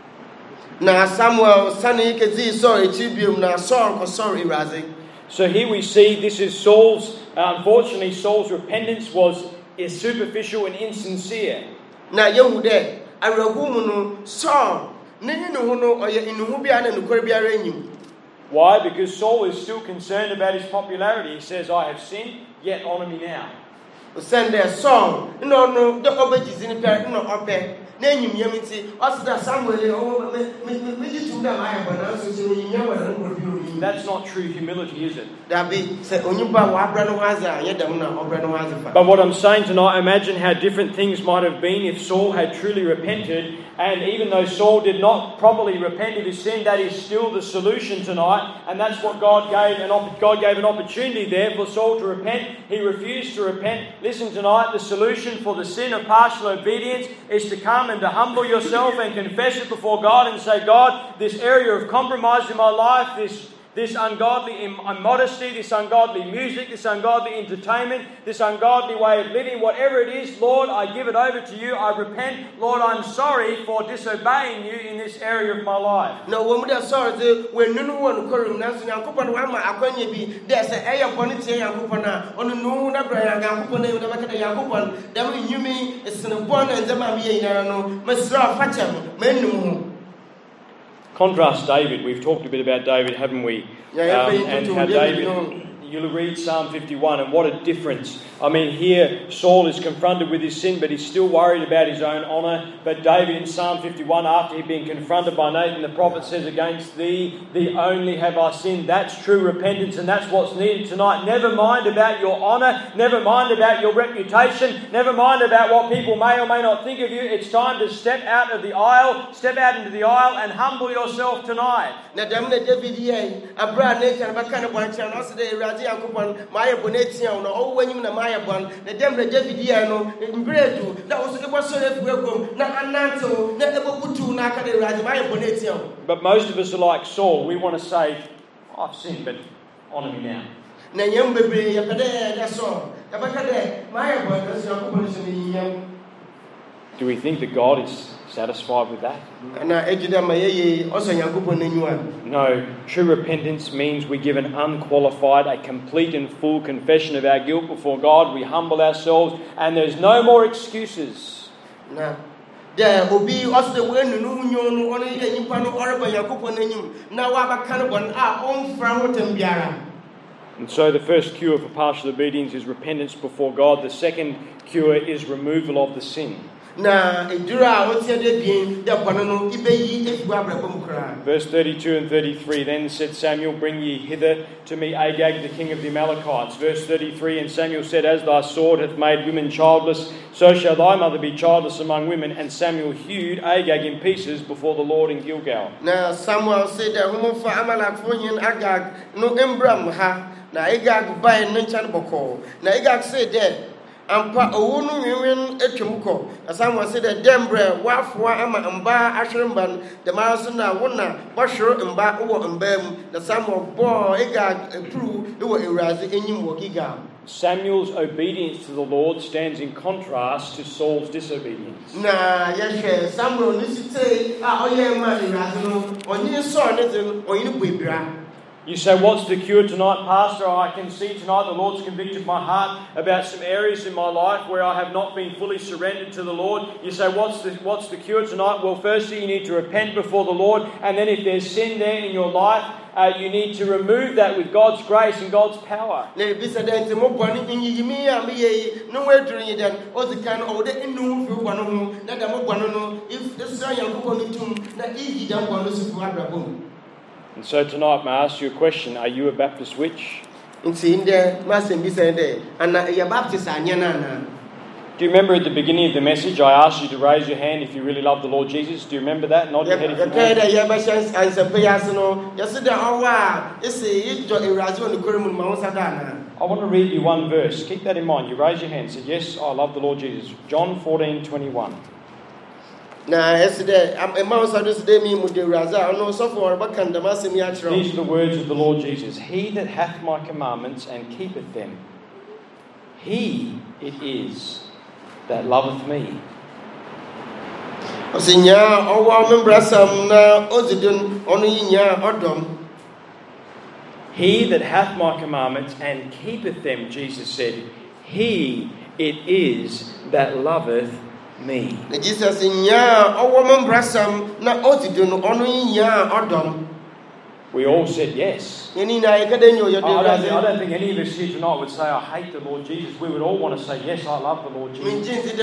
Speaker 2: Na Samuel, Sani Kazi, sorry, Tibium, na Saul, sorry, Erazin.
Speaker 1: So here we see this is Saul's, uh, unfortunately, Saul's repentance was is superficial and insincere.
Speaker 2: Na Yehude, I rehumu Saul, Nini no or Inubian and Korebian renew.
Speaker 1: Why? Because Saul is still concerned about his popularity. He says, I have sinned, yet honour me now.
Speaker 2: Send their song, no, no, the obedience in the parent, no, obey. Name him, Yamiti, us that somewhere, oh, me to them, I have an answer to you.
Speaker 1: That's not true humility, is it?
Speaker 2: That be said, Onyuba, Wabranoaza, Yadamuna, or Branoaza.
Speaker 1: But what I'm saying tonight, imagine how different things might have been if Saul had truly repented. And even though Saul did not properly repent of his sin, that is still the solution tonight. And that's what God gave an op- God gave an opportunity there for Saul to repent. He refused to repent. Listen tonight, the solution for the sin of partial obedience is to come and to humble yourself and confess it before God and say, God, this area of compromise in my life, this This ungodly immodesty, this ungodly music, this ungodly entertainment, this ungodly way of living, whatever it is, Lord, I give it over to you. I repent. Lord, I'm sorry for disobeying you in this area of my life.
Speaker 2: No, when we are sorry, when no one could answer Yakupan Wama, Aquanya be, there's a air bonity Yakupana, on the noon, Yakupan, the Yakupan, then you mean it's an one and the Mammy, Mesra Fatam, Menu.
Speaker 1: Contrast David. We've talked a bit about David, haven't we?
Speaker 2: Yeah,
Speaker 1: um, and how David, you'll read Psalm fifty-one, and what a difference. I mean, here Saul is confronted with his sin, but he's still worried about his own honour. But David in Psalm fifty-one, after he'd been confronted by Nathan, the prophet says, against thee, thee only have I sinned. That's true repentance, and that's what's needed tonight. Never mind about your honour, never mind about your reputation, never mind about what people may or may not think of you. It's time to step out of the aisle, step out into the aisle and humble yourself tonight.
Speaker 2: Now, David, Abraham, Nathan, Bakana, Banchan, also the Razi Akupan, Maya Bonetia, or when you know Maya Bon, the Demre Davidiano, in Bredu, that was the person welcome, not Ananto, never put to Naka, the Razi Maya Bonetia.
Speaker 1: But most of us are like Saul. We want to say, I've sinned, but honour me now.
Speaker 2: Na nyam bebre ya pede ya so. Ya bakade my boy that's your position in.
Speaker 1: Do we think that God is satisfied with that? No. True repentance means we give an unqualified, a complete and full confession of our guilt before God. We humble ourselves and there's no more excuses.
Speaker 2: And
Speaker 1: so the first cure for partial obedience is repentance before God. The second cure is removal of the sin.
Speaker 2: Verse
Speaker 1: thirty-two and thirty-three, then said Samuel, bring ye hither to me Agag, the king of the Amalekites. Verse thirty-three, and Samuel said, as thy sword hath made women childless, so shall thy mother be childless among women. And Samuel hewed Agag in pieces before the Lord in Gilgal.
Speaker 2: Now Samuel said, Humo for Amalek for Agag, no embram ha, na Agag by Ninchan Boko. Na Agag said that. Ampa owunu wiwen etwemko asamwa se de dembre wafwa ama mba ahweremban de maraso na wona bohwero mba wo mbam na samwa bo ega pru wo ewraze enyim wo giga.
Speaker 1: Samuel's obedience to the Lord stands in contrast to Saul's disobedience.
Speaker 2: Na yehwe Samuel nisite a oye ma ewraze no onye so ne tin onye buibra.
Speaker 1: You say, what's the cure tonight, Pastor? I can see tonight the Lord's convicted my heart about some areas in my life where I have not been fully surrendered to the Lord. You say, what's the, what's the cure tonight? Well, firstly, you need to repent before the Lord. And then if there's sin there in your life, uh, you need to remove that with God's grace and God's power. And so tonight, may I ask you a question. Are you a Baptist witch? Do you remember at the beginning of the message, I asked you to raise your hand if you really love the Lord Jesus? Do you remember that? Nod your head if you I want to read you one verse. Keep that in mind. You raise your hand and say, yes, I love the Lord Jesus. John fourteen twenty-one. These are the words of the Lord Jesus. He that hath my commandments and keepeth them, he it is that loveth me. He that hath my commandments and keepeth them, Jesus said, he it is that loveth me. We all said yes. I don't, think, I don't think any of us here tonight would say, I hate the Lord Jesus. We would all want to say, yes, I love the Lord Jesus.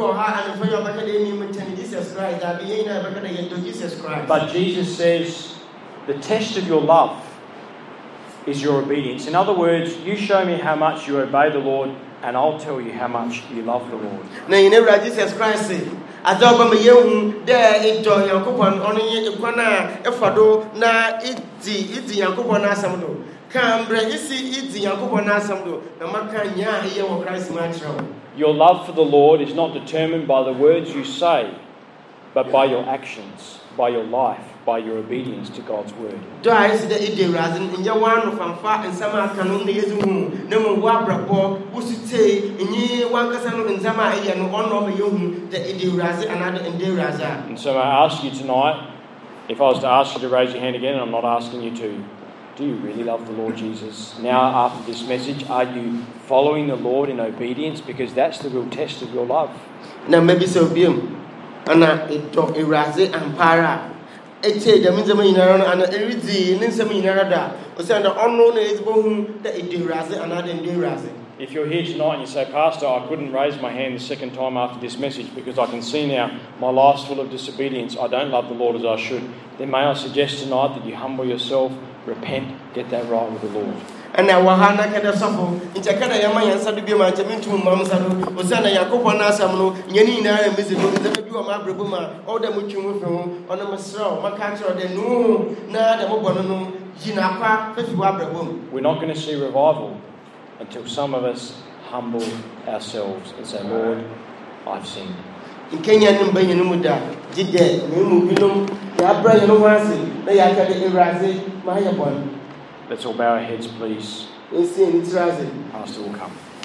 Speaker 1: But Jesus says, the test of your love is your obedience. In other words, you show me how much you obey the Lord, and I'll tell you how much you love the Lord. Now, you know, Jesus Christ said, Adoba me yehu there ido Yankopon onu ye ikwana efado na idi idi Yankopon na asam do. Kambre isi idi Yankopon na asam do. Na maka nya iye wo Christ ma chiro. Your love for the Lord is not determined by the words you say, but by your actions, by your life, by your obedience to God's word. And so I ask you tonight, if I was to ask you to raise your hand again, and I'm not asking you to, do you really love the Lord Jesus? Now, after this message, are you following the Lord in obedience? Because that's the real test of your love. Now, maybe so be Anna it eraze ampara. Ete the means of minara and eridi ninseminarada. Was under unknown is boom that it eraze another eraze. If you're here tonight and you say, Pastor, I couldn't raise my hand the second time after this message because I can see now my life's full of disobedience, I don't love the Lord as I should, then may I suggest tonight that you humble yourself, repent, get that right with the Lord. And now Wahana can suffer. In Jakata Yamayan Sadubi, my Jamintu Mamsadu, Osana Yakopana Samno, Yanina and Missus Mabrebuma, all the Muchum on the Masro, Makatra, the no, na the Mobono, Jinapa, Fifty. We're not going to see revival until some of us humble ourselves and say, Lord, I've sinned. In Kenya, Numbayanamuda, did that, Mumubinum, Yabra, Yanomazi, Nayaka, Erazi, Mayabon. Let's all bow our heads, please.
Speaker 2: Nsi ni tiri ase.
Speaker 1: Pastor will come.